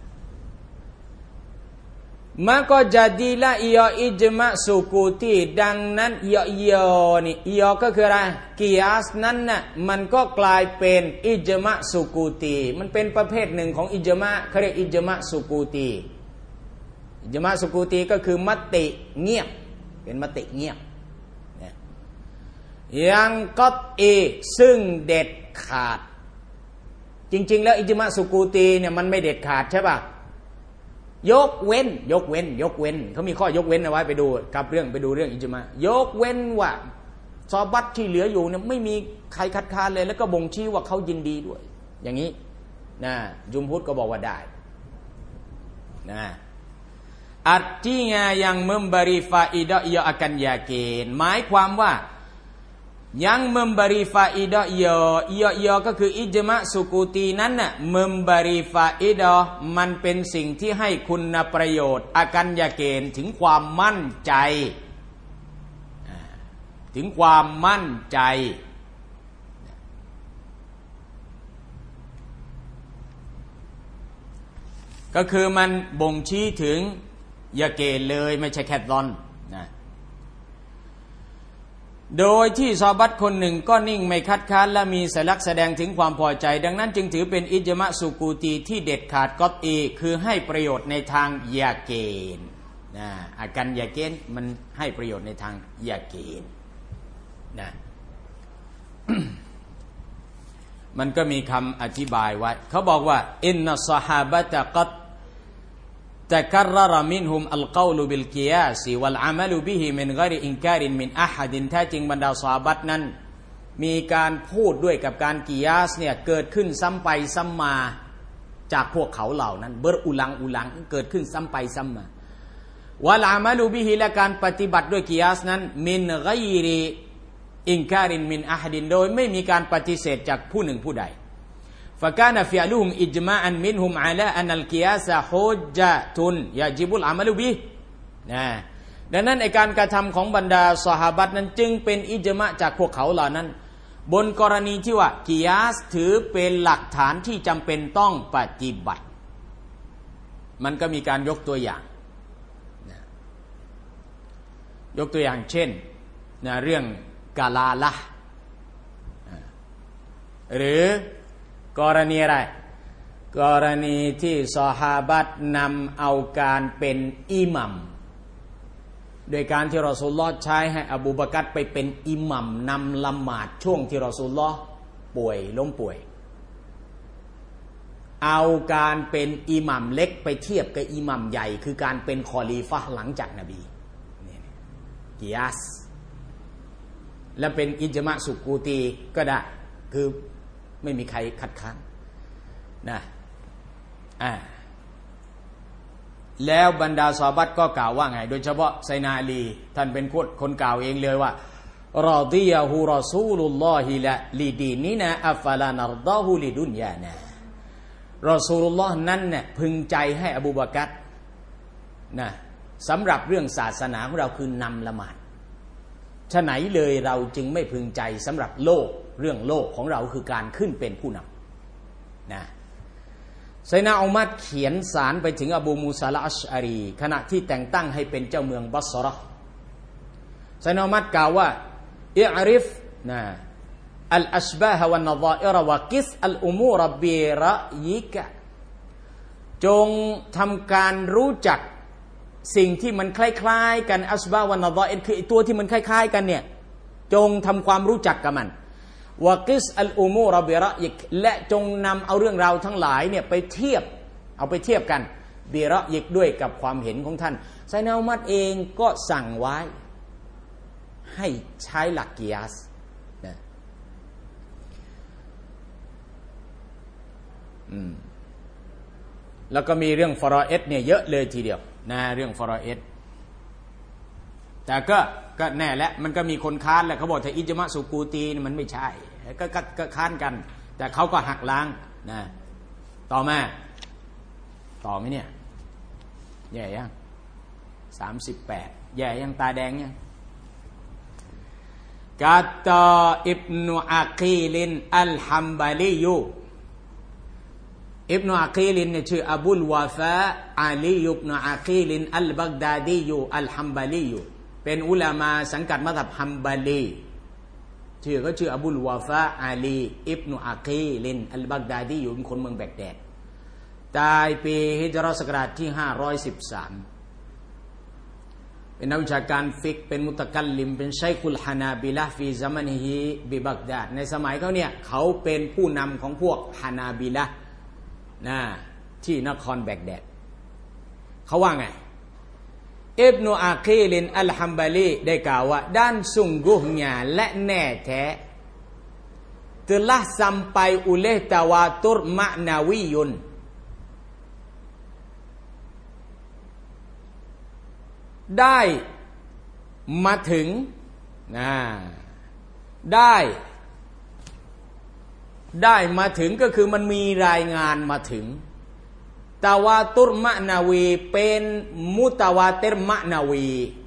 maka jadilah ia ijma' sukuti ดังนั้นนี่ก็คืออะไรกิยาสนั้นน่ะมันก็กลายเป็นอิจมะสุกูตีมันเป็นประเภทหนึ่งของอิจมะเขาเรียกอิจมะสุกูตีอิจมะสุกูตีก็คือมติเงียบเป็นมติเงียบยังก็ซึ่งเด็ดขาดจริงๆแล้วอิจมะสุกูตีเนี่ยมันไม่เด็ดขาดใช่ป่ะยกเว้นเขามีข้อยกเว้นเอาไว้ไปดูกับเรื่องไปดูเรื่องอิจมะยกเว้นว่าซอฮาบะห์ที่เหลืออยู่เนี่ยไม่มีใครคัดค้านเลยแล้วก็บ่งชี้ว่าเขายินดีด้วยอย่างนี้นะจุมฮุรก็บอกว่าได้นะ artinya yang memberi faedah ia akan yakin หมายความว่า yang memberi faedah iaก็คืออิจมะสุกูตีนั้นน่ะ memberi faedah มันเป็นสิ่งที่ให้คุณประโยชน์อากันยาเกณฑ์ถึงความมั่นใจถึงความมั่นใจก็คือมันบ่งชี้ถึงยาเกณฑ์เลยไม่ใช่แค่ดอนนะโดยที่ซอบัตคนหนึ่งก็นิ่งไม่คัดค้านและมีสัญลักษณ์แสดงถึงความพอใจดังนั้นจึงถือเป็นอิจมะสุกูตีที่เด็ดขาดก๊อตอีคือให้ประโยชน์ในทางยาเกณฑ์นะอาการยาเกณฑ์มันให้ประโยชน์ในทางยาเกณฑ์นะ มันก็มีคำอธิบายไว้เขาบอกว่าอินนัสซอฮาบะตะกัดتكرر منهم القول بالقياس والعمل به من غير إنكار من أحد แท้จริงบรรดาซอฮาบะห์นั้นมีการพูดด้วยกับการกิยาสเนี่ยเกิดขึ้นซ้ำไปซ้ำมาจากพวกเขาเหล่านั้นเบิรอุลังเกิดขึ้นซ้ำไปซ้ำมาวะลามาลูบิฮิและการปฏิบัติด้วยกิยาสนั้นมินฆอยริอินการินมินอะฮดินโดยไม่มีการปฏิเสธจากผู้หนึ่งผู้ใดفكان فعلهم إجماعا منهم على أن القياس حجة يجب العمل به นะดังนั้นในการกระทำของบรรดาซอฮาบะห์นั้นจึงเป็นอิจมะจากพวกเขาเหล่านั้นบนกรณีที่ว่ากิยาสถือเป็นหลักฐานที่จำเป็นต้องปฏิบัติมันก็มีการยกตัวอย่างยกตัวอย่างเช่นเรื่องกาลาละหรือกรณีอะไรกรณีที่ซอฮาบะห์นำเอาการเป็นอิหมัมโดยการที่รอซูลุลลอฮ์ใช้ให้อบูบะกัรไปเป็นอิหมัมนำละหมาดช่วงที่รอซูลุลลอฮ์ล้มป่วยเอาการเป็นอิหมัมเล็กไปเทียบกับอิหมัมใหญ่คือการเป็นคอลีฟะห์หลังจากนบีกิยาสและเป็นอิจมะสุกูตีก็ได้คือไม่มีใครคัดค้านนะแล้วบรรดาซอฮาบะห์ก็กล่าวว่าไงโดยเฉพาะไซนาอาลีท่านเป็นคนกล่าวเองเลยว่ารอฎิยะฮูรอซูลุลลอฮิละลิดีนินาอัฟลานัรฎอฮูลิดุนยานารอซูลุลลอฮ์นั้นเนี่ยพึงใจให้อบูบะกัรนะสำหรับเรื่องศาสนาของเราคือนำละหมาดฉะไหนเลยเราจึงไม่พึงใจสำหรับโลกเรื่องโลกของเราคือการขึ้นเป็นผู้นำนะไซนาอุมัรเขียนสารไปถึงอบูมูซาลาอัชอารีขณะที่แต่งตั้งให้เป็นเจ้าเมืองบัศเราะห์ไซนาอุมัรกล่าวว่าอิอริฟนะอัลอัชบาฮะวันนฎออิรวะกิสอัลอุมูรบิรอยิกะจงทำการรู้จักสิ่งที่มันคล้ายๆกันอัชบาฮะวันนฎออิรคือตัวที่มันคล้ายๆกันเนี่ยจงทำความรู้จักกับมันวะกิสอัลอุมูรบิรอยิกและจงนำเอาเรื่องราวทั้งหลายเนี่ยไปเทียบกันบิรอยิกด้วยกับความเห็นของท่านไซนาอุมัรเองก็สั่งไว้ให้ใช้หลักกิยาสนะแล้วก็มีเรื่องฟารอเอดเนี่ยเยอะเลยทีเดียวนะเรื่องฟารอเอดแต่ก็แน่และมันก็มีคนค้านแหละเขาบอกถ้าอิจมะสุกูตีนี่มันไม่ใช่ก็ค้านกันแต่เขาก็หักล้างนะต่อไหมเนี่ยแย่ยัง38แย่ยังตาแดงยังกาตาอิบนุอากีลินอัลฮัมบาลียูอิบนุอากีลินเนี่ยชื่ออบุลวาฟาอาลีอิบนุอากีลินอัลบักดาดียูอัลฮัมบาลียูเป็นอุลามาสังกัดมัซฮับฮัมบาลีชื่ออบุลวาฟาอาลีอิบนุอากีลินอัลบักดาดีอยู่เป็นคนเมืองแบกแดดตายปีฮิจเราะห์ศักราชที่513เป็นนักวิชาการฟิกเป็นมุตะกัลลิมเป็นชัยคุลฮานาบิละห์ฟีซะมันฮิบิบักดาดในสมัยเขาเนี่ยเขาเป็นผู้นำของพวกฮานาบิละห์นะที่นครแบกแดดเขาว่าไงอิบนุอากีลินอัลฮัมบาลีได้กล่าวว่าด้านsungguhnyaและแน่แท้ telah sampai oleh tawatur ma'nawiyun ได้มาถึงได้มาถึงก็คือมันมีรายงานมาถึงตาวาตุรมะนาวีเป็นมุตาวาติรมะนาวี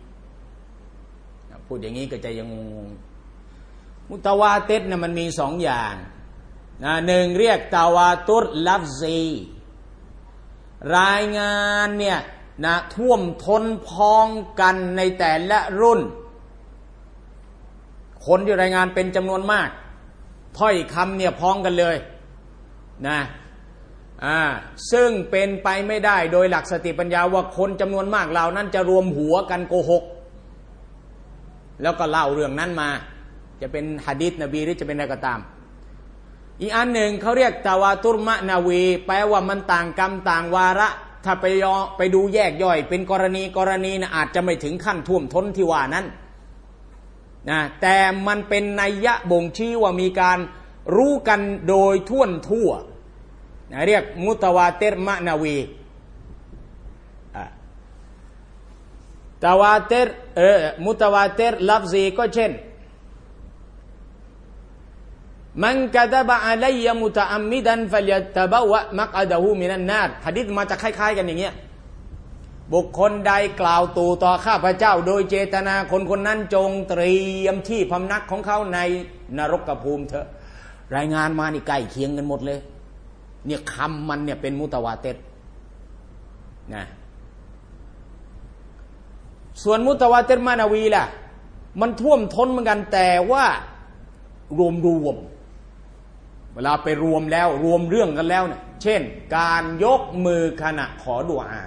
พูดอย่างนี้ก็จะยังงงมุตาวาติรเนี่ยมันมีสองอย่างหนึ่งเรียกตาวาตุรลัฟซีรายงานเนี่ยท่วมท้นพ้องกันในแต่ละรุ่นคนที่รายงานเป็นจำนวนมากถ้อยคำเนี่ยพ้องกันเลยนะซึ่งเป็นไปไม่ได้โดยหลักสติปัญญาว่าคนจำนวนมากเหล่านั้นจะรวมหัวกันโกหกแล้วก็เล่าเรื่องนั้นมาจะเป็นหะดีษนบีหรือจะเป็นอะไรก็ตามอีกอันหนึ่งเขาเรียกตาวาตุรมะนาวีแปลว่ามันต่างกรรมต่างวาระถ้าไปดูแยกย่อยเป็นกรณีนะอาจจะไม่ถึงขั้นท่วมท้นที่ว่านั้นนะแต่มันเป็นนัยยะบ่งชี้ว่ามีการรู้กันโดยทั่วนะเรียกมุตาวาติรมะนาวีตาวาติรมุตาวาติรลัฟซีก็เช่นมันกะดะบะอะลัยมุตะอัมมิดันฟัลยัตตะบะวะมักอะดะฮูมินันนาร์หะดีษมาจากคล้ายๆกันอย่างเงี้ยบุคคลใดกล่าวตู่ต่อข้าพเจ้าโดยเจตนาคนนั้นจงเตรียมที่พำนักของเขาในนรกภูมิเถอะรายงานมานี่ใกล้เคียงกันหมดเลยเนี่ยคำมันเนี่ยเป็นมุตาวาติรนะส่วนมุตาวาติรมะนาวีล่ะมันท่วมท้นเหมือนกันแต่ว่ารวมเวลาไปรวมแล้วรวมเรื่องกันแล้วเนี่ยเช่นการยกมือขณะขอดุอา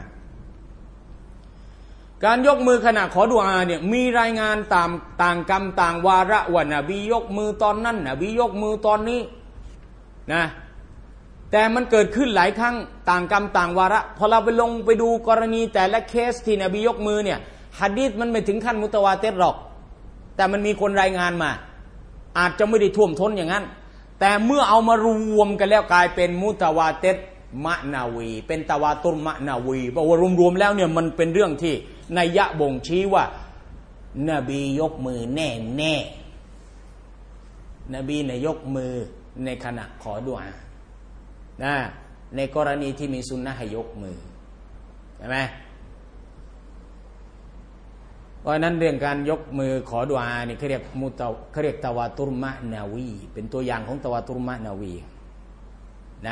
การยกมือขณะขอดุอาเนี่ยมีรายงานต่างกรรมต่างวาระว่านบียกมือตอนนั้นนบียกมือตอนนี้นะแต่มันเกิดขึ้นหลายครั้งต่างกรรมต่างวาระพอเราไปดูกรณีแต่ละเคสที่นบียกมือเนี่ยหะดีษมันไม่ถึงขั้นมุตาวาติรหรอกแต่มันมีคนรายงานมาอาจจะไม่ได้ท่วมท้นอย่างนั้นแต่เมื่อเอามารวมกันแล้วกลายเป็นมุตาวาติรมะนาวีเป็นตาวาตุรมะนาวีเพราะว่ารวมๆแล้วเนี่ยมันเป็นเรื่องที่นัยยะบ่งชี้ว่านบียกมือแน่นบีเนี่ยยกมือในขณะขอดุอานะในกรณีที่มีสุนนะให้ยกมือใช่ไหมเพราะนั้นเรื่องการยกมือขอดุอาเนี่ยเขาเรียกตาวาตุรมะนาวีเป็นตัวอย่างของตาวาตุรมะนาวีนะ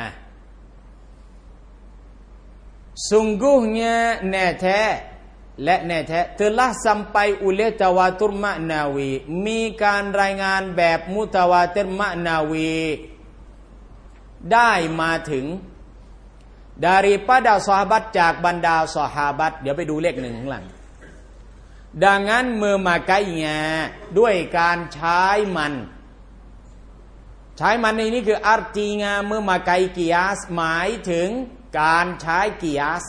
Sungguhnya แน่แท้และแน่แท้ telah sampai oleh tawatur maknawi มีการรายงานแบบมุตาวาติรมะนาวีได้มาถึง daripada sahabat จากบรรดาซอฮาบัตเดี๋ยวไปดูเลขหนึ่งข้างหลังดังนั้นmemakainya ด้วยการใช้มันในนี้คือ artinya memakai qiyas หมายถึงการใช้กิยาส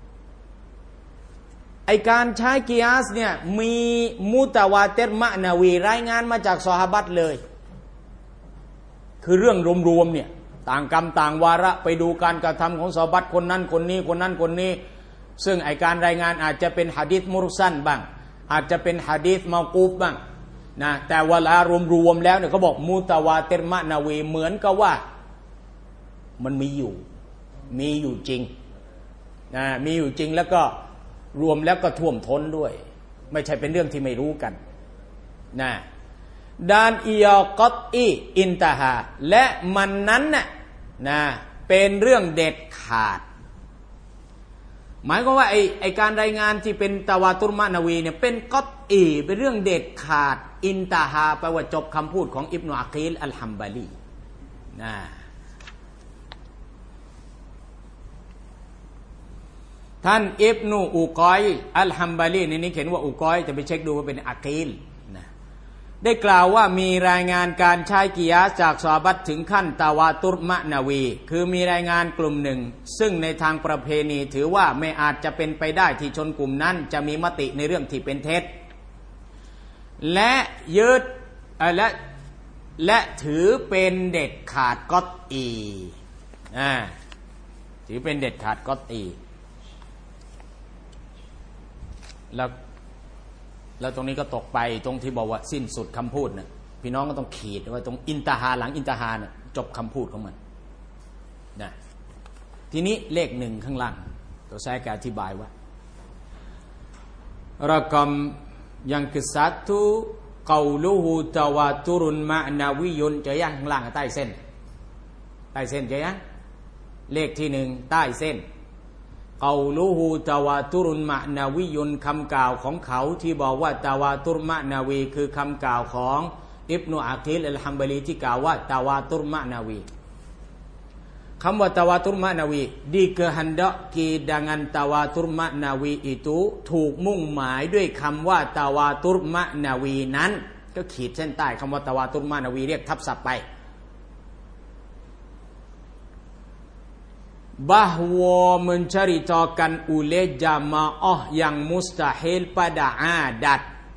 ไอการใช้กิยาสเนี่ยมีมุตาวาติรมะนาวีรายงานมาจากซอฮาบัตเลยคือเรื่องรวมๆเนี่ยต่างกรรมต่างวาระไปดูการกระทำของซอฮาบัตคนนั้นคนนี้คนนั้นคนนี้ซึ่งไอการรายงานอาจจะเป็นหะดีษมุรซัลบ้างอาจจะเป็นหะดีษเมากูฟบ้างนะแต่เวลารวมๆแล้วเนี่ยเขาบอกมุตาวาติรมะนาวีเหมือนกับว่ามันมีอยู่จริงนะมีอยู่จริงแล้วก็รวมแล้วก็ท่วมท้นด้วยไม่ใช่เป็นเรื่องที่ไม่รู้กันนะดานอิยากอตอีอินตาฮาและมันนั้นน่ะนะเป็นเรื่องเด็ดขาดหมายความว่าไอการรายงานที่เป็นตาวาตุรมะนาวีเนี่ยเป็นกอตอีเป็นเรื่องเด็ดขาดอินตาฮาแปลว่าจบคำพูดของอิบนุอะกีลอัลฮัมบาลีนะท่านอิบนุอุกอยอัลฮัมบาลีในนี้เขียนว่าอุกอยจะไปเช็คดูว่าเป็นอะกีลนะได้กล่าวว่ามีรายงานการใช้กิยาสจากซอฮาบัตถึงขั้นตาวาตุรมะนาวีคือมีรายงานกลุ่มหนึ่งซึ่งในทางประเพณีถือว่าไม่อาจจะเป็นไปได้ที่ชนกลุ่มนั้นจะมีมติในเรื่องที่เป็นเท็จและยึดและถือเป็นเด็ดขาดกอตอีถือเป็นเด็ดขาดกอตอีแล้วตรงนี้ก็ตกไปตรงที่บอกว่าสิ้นสุดคำพูดนะพี่น้องก็ต้องขีดไว้ตรงอินตาฮาหลังอินตาฮาเนี่ยจบคำพูดของมันนะทีนี้เลขหนึ่งข้างล่างตัวsaya akanอธิบายว่าrakam yang ke satu qauluhu tawaturun ma'nawiyun เจอยังข้างล่างใต้เส้นเจอยังเลขที่หนึ่งใต้เส้นqauluhu tawaturun ma'nawiyun คำกล่าวของเขาที่บอกว่าตาวาตุรมะนาวีคือคำกล่าวของอิบนุอากิลอัลฮัมบารีที่กล่าวว่าตาวาตุรมะนาวีคำว่าตาวาตุรมะนาวีdikehendaki dengan tawatur maknawi itu ถูกมุ่งหมายด้วยคำว่าตาวาตุรมะนาวีนั้นก็ขีดเส้นใต้คำว่าตาวาตุรมะนาวีเรียกทับศัพท์ไปbahwa menceritakan oleh jamaah yang mustahil pada adat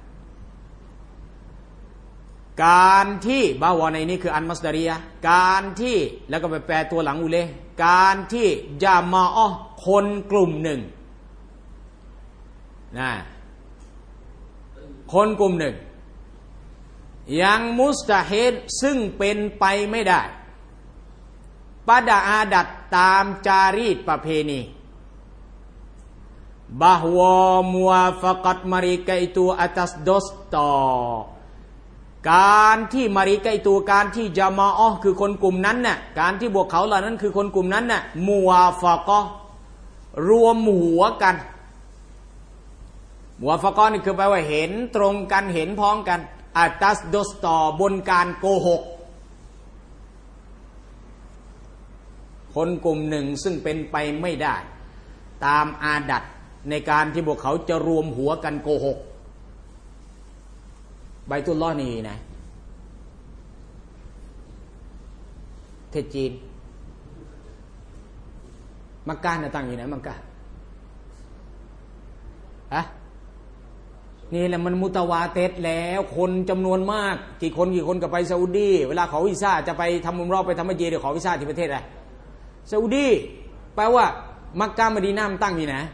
การที่บาวาในนี้คืออันมัสดารียะการที่แล้วก็ไปแปลตัวหลังอุเลการที่ญามาอะห์คนกลุ่มหนึ่งนะคนกลุ่มหนึ่งยังมุสตาฮิดซึ่งเป็นไปไม่ได้ปะดาอาดัตตามจารีตประเพณี bahwa muwafaqat mereka itu atas dostaการที่มาริกะอิตูการที่ญามาอะห์คือคนกลุ่มนั้นน่ะการที่พวกเขาเหล่านั้นคือคนกลุ่มนั้นน่ะมุวาฟะกะห์รวมหัวกันมุวาฟะกะห์นี่คือแปลว่าเห็นตรงกันเห็นพ้องกันอัตัสดอสตอบนการโกหกคนกลุ่มหนึ่งซึ่งเป็นไปไม่ได้ตามอาดัตในการที่พวกเขาจะรวมหัวกันโกหกไบตุลลอฮ์นี่นะเทศจีนมักกะห์ตั้งอยู่ไหนมักกะห์นี่แหละมันมุตาวาเตรแล้วคนจำนวนมากกี่คนก็ไปซาอุดีเวลาขอวีซ่าจะไปทำอุมเราะห์ไปทำฮัจญ์เดี๋ยวขอวีซ่าที่ประเทศอะไรซาอุดีแปลว่ามักกะห์มะดีนะห์มันตั้งอยู่ไหน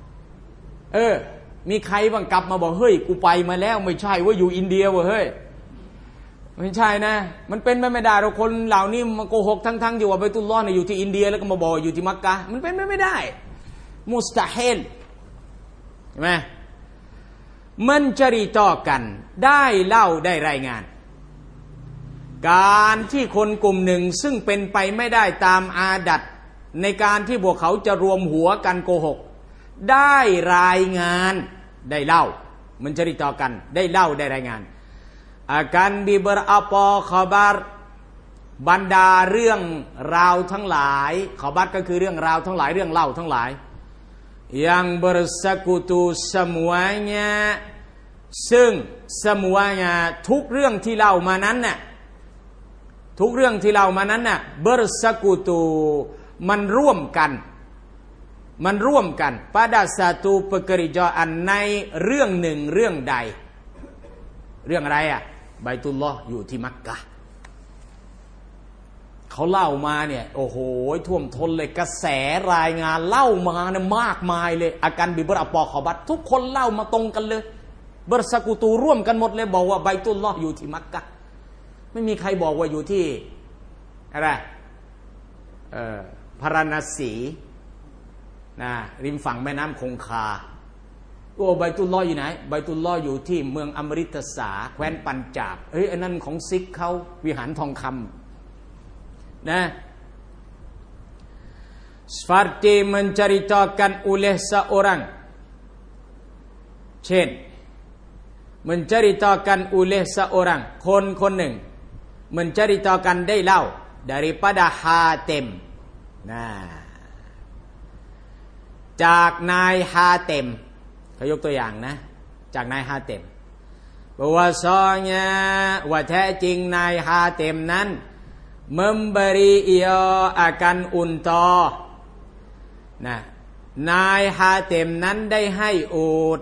มีใครบ้างกลับมาบอกเฮ้ยกูไปมาแล้วไม่ใช่ว่าอยู่อินเดียเว้ยเฮ้ยไม่ใช่นะมันเป็นไปไม่ได้เราคนเหล่านี้มาโกหกทั้งที่ว่าไบตุลลอฮ์เนี่ยอยู่ที่อินเดียแล้วก็มาบอกอยู่ที่มักกะห์มันเป็นไปไม่ได้มุสตาฮิลใช่ไหมมันจริตกันได้เล่าได้รายงานการที่คนกลุ่มหนึ่งซึ่งเป็นไปไม่ได้ตามอาดัตในการที่พวกเขาจะรวมหัวกันโกหกได้รายงานได้เล่ามันจะริต่อกันได้เล่าได้รายงานakan beberapa khabar บรรดาเรื่องราวทั้งหลายขอบัตก็คือเรื่องราวทั้งหลายเรื่องเล่าทั้งหลาย yang bersekutu semuanya ซึ่ง semuanya ทุกเรื่องที่เล่ามานั้นน่ะทุกเรื่องที่เล่ามานั้นน่ะ bersekutu มันร่วมกันpada satu pekerjaan ในเรื่องหนึ่งเรื่องใดเรื่องอะไรไบตุลลอฮ์อยู่ที่มักกะห์เขาเล่ามาเนี่ยโอ้โหท่วมท้นเลยกระแสรายงานเล่ามาเนี่ยมากมายเลยอาการบิบรอปอขอบัตทุกคนเล่ามาตรงกันเลยเบอร์สกุตูร่วมกันหมดเลยบอกว่าไบตุลลอฮ์อยู่ที่มักกะห์ไม่มีใครบอกว่าอยู่ที่อะไรพาราณสีนะริมฝั่งแม่น้ำคงคาไบตุลลอฮ์อยู่ไหนไบตุลลอฮ์อยู่ที่เมืองอมฤตสาแคว้นปัญจาบอันนั้นของซิกเขาวิหารทองคำนะ seperti menceritakan oleh seorang เช่น menceritakan oleh seorang คนหนึ่ง menceritakan ได้เล่า daripada Hatim นะจากนายฮาเต็มเขายกตัวอย่างนะจากนายฮาเต็มbahwasanya ว่าแท้จริงนายฮาเต็มนั้น memberi ia akan unta นะนายฮาเต็มนั้นได้ให้อูฐ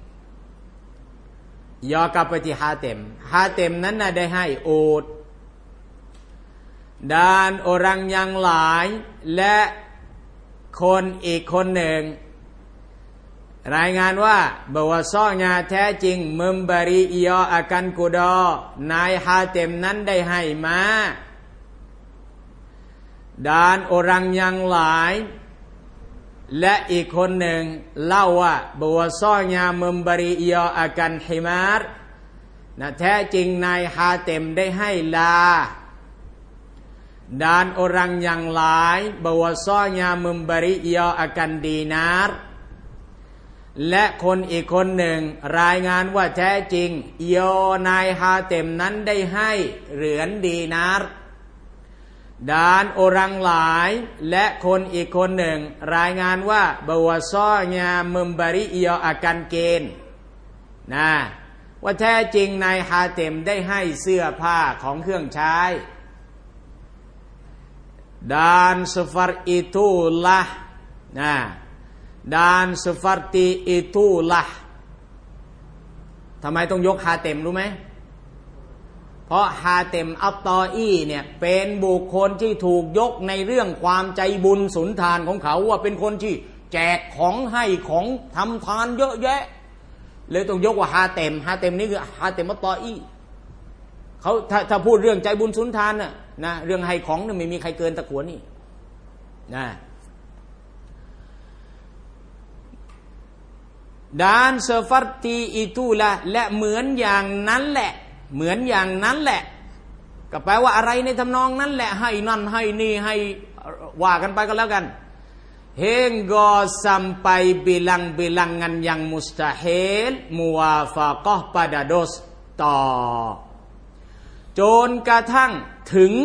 ยอกับไปที่ฮาเต็มนั้นน่ะได้ให้อูฐ dan orang yang lain และคนอีกคนหนึ่งรายงานว่าbahwasanyaแท้จริงmemberi ia akan kuda นายฮาเต็มนั้นได้ให้ม้า dan orang yang lain และอีกคนหนึ่งเล่าว่าbahwasanya memberi ia akan himar แท้จริงนายฮาเต็มได้ให้ลา dan orang yang lain bahwasanya memberi ia akan dinar และคนอีกคนหนึ่งรายงานว่าแท้จริงโยนายฮาเต็มนั้นได้ให้เหรียญดีนาร์ดานโอรังหลายและคนอีกคนหนึ่งรายงานว่าบวซอญามุมบาริโยอากันเกณฑ์นะว่าแท้จริงนายฮาเต็มได้ให้เสื้อผ้าของเครื่องใช้ดานซุฟาร์อิตูละนะdan seperti itulah ทำไมต้องยกฮาเต็มรู้ไหมเพราะฮาเต็มอัตตออีเนี่ยเป็นบุคคลที่ถูกยกในเรื่องความใจบุญสุนทานของเขาว่าเป็นคนที่แจกของให้ของทำทานเยอะแยะเลยต้องยกว่าฮาเต็มนี่คือฮาเต็มอัตตออีเขาถ้าพูดเรื่องใจบุญสุนทานน่ะนะเรื่องให้ของเนี่ยไม่มีใครเกินตะกั่วนี่นะdan seperti itulah และเหมือนอย่างนั้นแหละเหมือนอย่างนั้นแหละก็แปลว่าอะไรในทำนองนั้นแหละให้นั่นให้นี่ให้ว่ากันไปก็แล้วกัน hingga sampai bilang-bilangan yang mustahil muwafaqah pada dosta จนกระทั่งถึง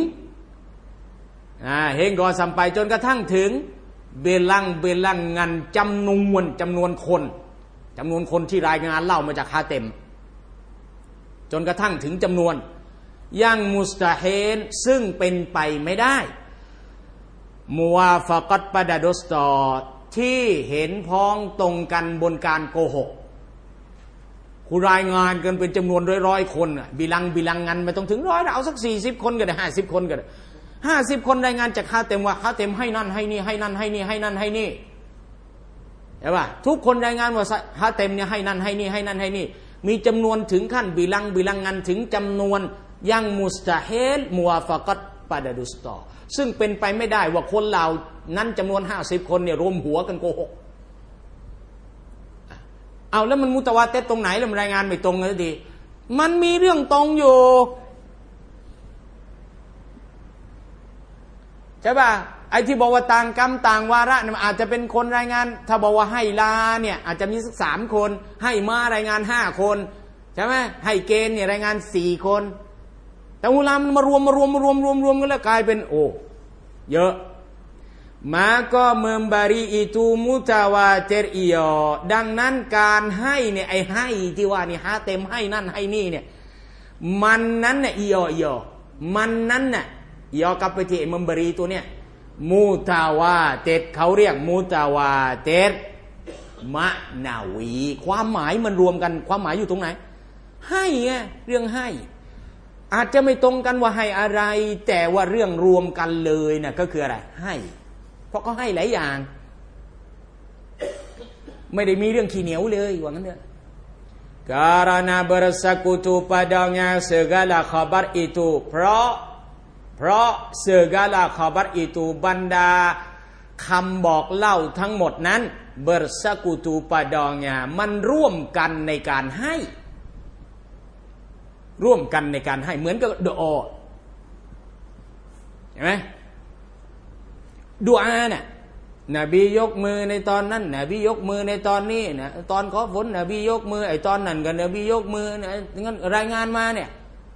hingga sampai จนกระทั่งถึง bilang-bilangan จำนวนคนที่รายงานเล่ามาจากฮาเต็มจนกระทั่งถึงจำนวนยังมุสตาเฮนซึ่งเป็นไปไม่ได้มัวฟะกัตปะดาดสตอที่เห็นพ้องตรงกันบนการโกหกคุณรายงานกันเป็นจำนวนร้อยคนบิลังงันไม่ต้องถึงร้อยเอาสัก40คนก็ได้50คนก็ได้50คนรายงานจากฮาเต็มว่าฮาเต็มให้นั่นให้นี่ให้นั่นให้นี่ให้นั่นให้นี่ใช่ป่ะทุกคนรายงานว่าฮาเต็มเนี่ยให้นั่นให้นี่ให้นั่นให้นี่มีจำนวนถึงขั้นบิลังงันถึงจำนวนยังมุสตาเฮลมัวฟะกัตปะดาดุสตอซึ่งเป็นไปไม่ได้ว่าคนเหล่านั้นจำนวน50คนเนี่ยรวมหัวกันโกหกเอาแล้วมันมุตะวาเตตรงไหนแล้วมันรายงานไม่ตรงกันดีมันมีเรื่องตรงอยู่ใช่ป่ะไอ้ที่บอกว่าต่างกรรมต่างวาระเนี่ยอาจจะเป็นคนรายงานถ้าบอกว่าให้ลาเนี่ยอาจจะมีสัก3คนให้มารายงาน5คนใช่ไหมให้เกณฑ์เนี่ยรายงาน4คนแต่อุลามมารวมกันแล้วกลายเป็นโอ้เยอะมาก็memberi itu mutawatir iyoดังนั้นการให้เนี่ยไอ้ให้ที่ว่านี่ฮาเต็มให้นั่นให้นี่เนี่ยมันนั้นเนี่ยiyoมันนั้นน่ะiyoกับไปที่memberiตัวเนี่ยมุตาวาเตดเขาเรียกมุตาวาเตดมะนาวีความหมายมันรวมกันความหมายอยู่ตรงไหนให้ไงเรื่องให้อาจจะไม่ตรงกันว่าให้อะไรแต่ว่าเรื่องรวมกันเลยนะก็คืออะไรให้เพราะเขาให้หลายอย่างไม่ได้มีเรื่องขี้เหนียวเลยว่างั้นเถอะ karena bersekutu padanya segala khabar itu เพราะ segala khabar itu บรรดาคำบอกเล่าทั้งหมดนั้น bersekutu padanya มันร่วมกันในการให้ร่วมกันในการให้เหมือนกับดุอาเห็นไหมดุอาเนี่ยนบียกมือในตอนนั้นนบียกมือในตอนนี้นะตอนขอฝนนบียกมือไอ้ตอนนั้นกันนบียกมือนะงั้นรายงานมาเนี่ย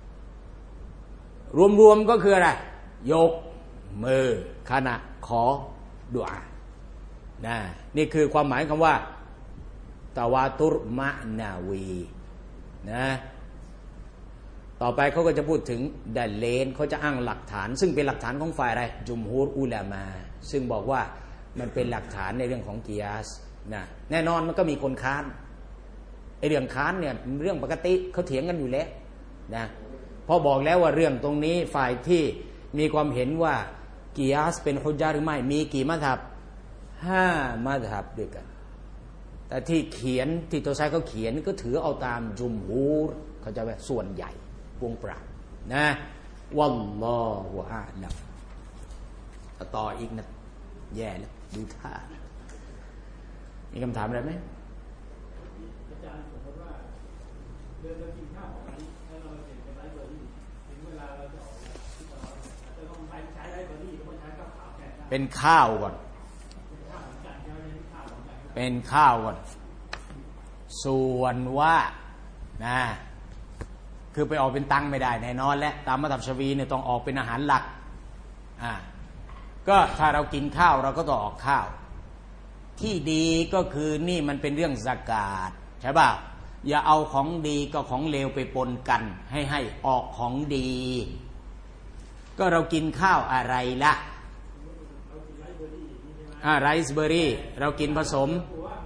รวมก็คืออะไรยกมือขณะขอดุอานะนี่คือความหมายคำว่าตะวาตุรมะนาวีนะต่อไปเขาก็จะพูดถึงดัลเลนเขาจะอ้างหลักฐานซึ่งเป็นหลักฐานของฝ่ายอะไรจุมฮูรอุลามาซึ่งบอกว่ามันเป็นหลักฐานในเรื่องของกิยาสนะแน่นอนมันก็มีคนค้านไอ้เรื่องค้านเนี่ยเรื่องปกติเขาเถียงกันอยู่แล้วนะเพราะบอกแล้วว่าเรื่องตรงนี้ฝ่ายที่มีความเห็นว่ากิยาสเป็นฮุญญะห์หรือไม่มีกี่มัซฮับ5มัซฮับด้วยกันแต่ที่เขียนที่ตัวไซเขาเขียนก็ถือเอาตามจุมฮูรเขาจะว่าส่วนใหญ่วงปราบนะวัลลอฮุอาลัมต่ออีกนะแย่แล้วดูท่ามีคำถามอะไรไหมอาจารย์สมมติว่าเดินกินข้าวของนี้แล้วเราเห็นเป็นไลฟ์เบอร์รี่ถึงเวลาเราจะออกที่ตลอดอาจจะต้องใช้ไลฟ์เบอร์รี่หรือว่าใช้ข้าวขาวแทนได้เป็นข้าวก่อนเป็นข้าวก่อนส่วนว่านะคือไปออกเป็นตังไม่ได้แน่นอนและตามมัธยมชาวีเนี่ยต้องออกเป็นอาหารหลักก็ถ้าเรากินข้าวเราก็ต้องออกข้าวที่ดีก็คือนี่มันเป็นเรื่องซะกาตใช่ป่ะอย่าเอาของดีกับของเลวไปปนกันให้ออกของดีก็เรากินข้าวอะไรล่ะไรซ์เบอร์รี่เรากินผสม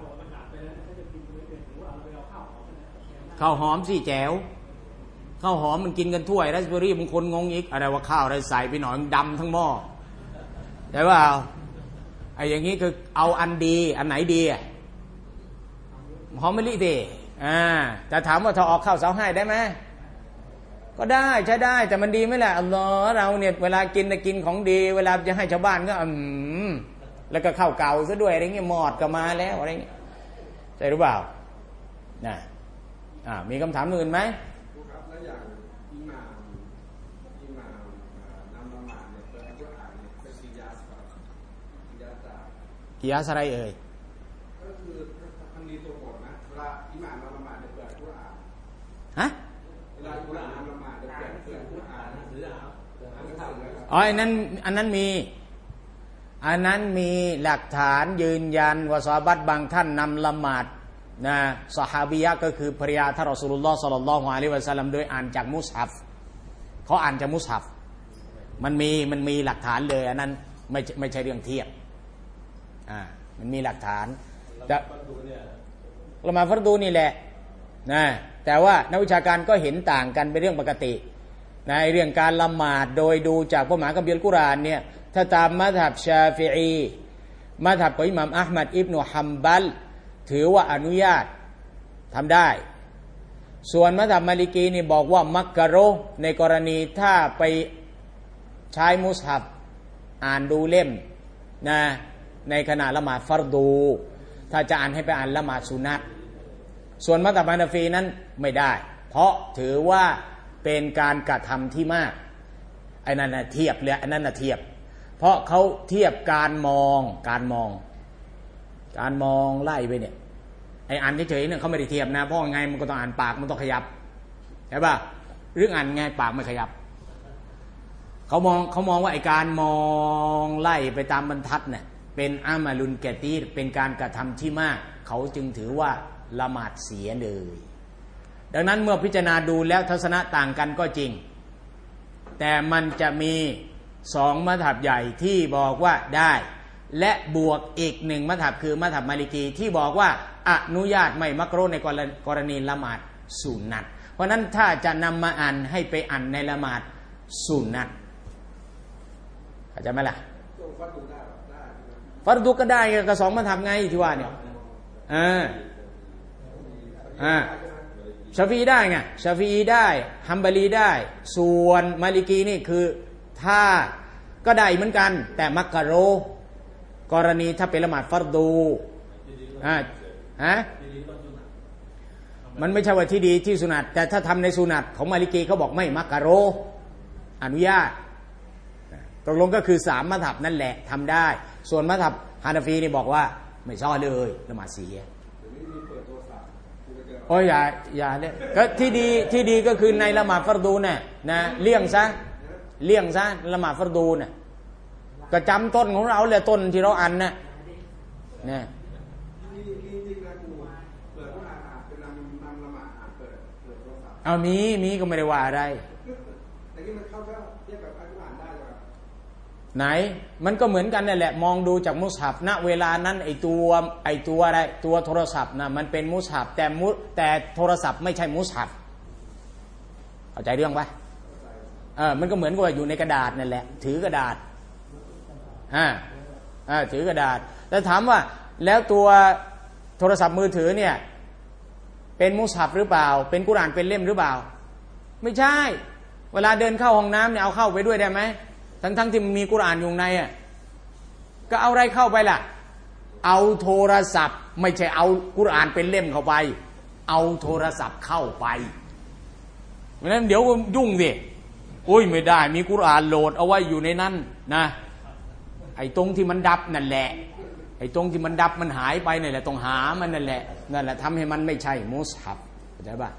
ข้าวหอมสิแจ๋วข้าวหอมมันกินกันถ้วยไรซ์เบอร์รี่บางคนงงอีกอะไรว่าข้าวอะไรใส่ไปหน่อยดำทั้งหม้อแต่ว่าไอ้อย่างนี้คือเอาอันดีอันไหนดีหอมมะลิดีแต่ถามว่าถ้าออกข้าวเสาให้ได้ไหมก็ได้ใช้ได้แต่มันดีไหมล่ะอัลลอฮ์เราเนี่ยเวลากินจะกินของดีเวลาจะให้ชาวบ้านก็แล้วก็ข้าวเก่าซะด้วยอะไรเงี้ยหมอดก็มาแล้วอะไรเงี้ยใช่หรือเปล่านะมีคำถามอื่นไหมครับแล้วอย่างอิหม่ามนำละหมาดเนี่ยเปิดกุรอานเนี่ยเป็นกิยาสครับกิยาสกิยาสอะไรเอ่ยก็คือมันมีตัวบทนะเวลาอิหม่ามนำละหมาดเนี่ยเปิดกุรอานฮะเวลาอิหม่ามนำละหมาดเนี่ยเปิดกุรอานหนังสืออันนั้นมีหลักฐานยืนยันว่าซอฮาบะห์บางท่านนำละหมาดนะซอฮาบียะก็คือภรรยาท่านรอซูลุลลอฮ์ศ็อลลัลลอฮุอะลัยฮิวะซัลลัมโดยอ่านจากมุสฮัฟเขาอ่านจากมุสฮัฟมันมีหลักฐานเลยอันนั้นไม่ใช่เรื่องเทียบมันมีหลักฐานแต่ละหมาดฟัรดูนี่แหละนะแต่ว่านักวิชาการก็เห็นต่างกันเป็นเรื่องปกติในเรื่องการละหมาดโดยดูจากพระมหาคัมภีร์อัลกุรอานเนี่ยถ้าตามมัธฮับชาฟิอีมัธฮับของอิหม่ามอะห์มัดอิบนุฮัมบัลถือว่าอนุญาตทำได้ส่วนมัธฮับมาลิกีนี่บอกว่ามักกะโรในกรณีถ้าไปใช้มุสฮับอ่านดูเล่มนะในขณะละหมาดฟัรดูถ้าจะอ่านให้ไปอ่านละหมาดสุนัตส่วนมัธฮับฮานาฟีนั้นไม่ได้เพราะถือว่าเป็นการกระทำที่มากไอ้นั่นน่ะเทียบเลยไอ้นั่นน่ะเทียบเพราะเขาเทียบการมองไล่ไปเนี่ยไอ้อ่านเฉยๆเนี่ยเขาไม่ได้เทียบนะเพราะไงมันก็ต้องอ่านปากมันต้องขยับใช่ป่ะเรื่องอ่านไงปากไม่ขยับเขามองว่าไอ้การมองไล่ไปตามบรรทัดเนี่ยเป็นอามาลุนแกตีเป็นการกระทำที่มากเขาจึงถือว่าละหมาดเสียเลยดังนั้นเมื่อพิจารณาดูแล้วทัศนะต่างกันก็จริงแต่มันจะมี2มัธฮับใหญ่ที่บอกว่าได้และบวกอีก1มัธฮับคือมัธฮับมาลิกีที่บอกว่าอนุญาตไม่มักรุฮ์ในกรณีละหมาดสุนัตเพราะนั้นถ้าจะนำมาอ่านให้ไปอ่านในละหมาดสุนัตเข้าใจไหมล่ะฟัรดูก็ได้กับ2มัธฮับไงที่ว่าเนี่ยชาฟีได้ไงชาฟีได้ฮัมบาลีได้ส่วนมาลิกีนี่คือถ้าก็ได้เหมือนกันแต่มักกะโรกรณีถ้าเป็นละหมาดฟัรดูมันไม่ใช่ว่าที่ดีที่สุนัตแต่ถ้าทำในสุนัตของมาลิกีเขาบอกไม่มักกะโรอนุญาตตกลงก็คือ3มัธฮับนั่นแหละทำได้ส่วนมัธฮับฮานาฟีนี่บอกว่าไม่ชอบเลยละหมาดเสียโอ้ยอย่าเลยก็ที่ดีก็คือในละหมาดฟัรดูเนี่ยนะเลี่ยงซะละหมาดฟัรดูเนี่ยก็จำต้นของเราเลยต้นที่เราอ่านน่ะเนี่ยเอามีก็ไม่ได้ว่าอะไรไหนมันก็เหมือนกันนั่นแหละมองดูจากมุสฮับณเวลานั้นไอตัวอะไรตัวโทรศัพท์นะมันเป็นมุสฮับแต่โทรศัพท์ไม่ใช่มุสฮับเข้าใจเรื่องปะมันก็เหมือนกับว่าอยู่ในกระดาษนั่นแหละถือกระดาษถือกระดาษแต่ถามว่าแล้วตัวโทรศัพท์มือถือเนี่ยเป็นมุสฮัฟหรือเปล่าเป็นกุรอานเป็นเล่มหรือเปล่าไม่ใช่เวลาเดินเข้าห้องน้ำเนี่ยเอาเข้าไปด้วยได้ไหมทั้งที่มันมีกุรอานอยู่ในอ่ะก็เอาอะไรเข้าไปล่ะเอาโทรศัพท์ไม่ใช่เอากุรอานเป็นเล่มเข้าไปเอาโทรศัพท์เข้าไปเพราะฉะนั้นเดี๋ยวยุ่งสิอุ้ยไม่ได้มีกุรอานโหลดเอาไว้อยู่ในนั้นนะไอ้ตรงที่มันดับนั่นแหละไอ้ตรงที่มันดับมันหายไปนั่นแหละต้องหามันนั่นแหละทำให้มันไม่ใช่มุสฮัฟเข้าใจป่ะ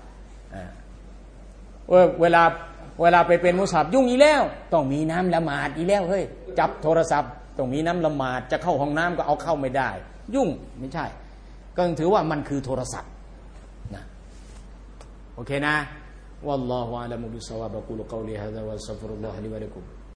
เวลาไปเป็นมุสฮัฟยุ่งอีแล้วต้องมีน้ำละหมาดอีแล้วเฮ้ยจับโทรศัพท์ต้องมีน้ำละหมาดจะเข้าห้องน้ำก็เอาเข้าไม่ได้ยุ่งไม่ใช่ก็ถือว่ามันคือโทรศัพท์นะโอเคนะวัลลอฮุอะลัมุบิศอวาบะกูลุกอลีฮาซาวัสตัฆฟิรุลลอฮะลิวะละกุม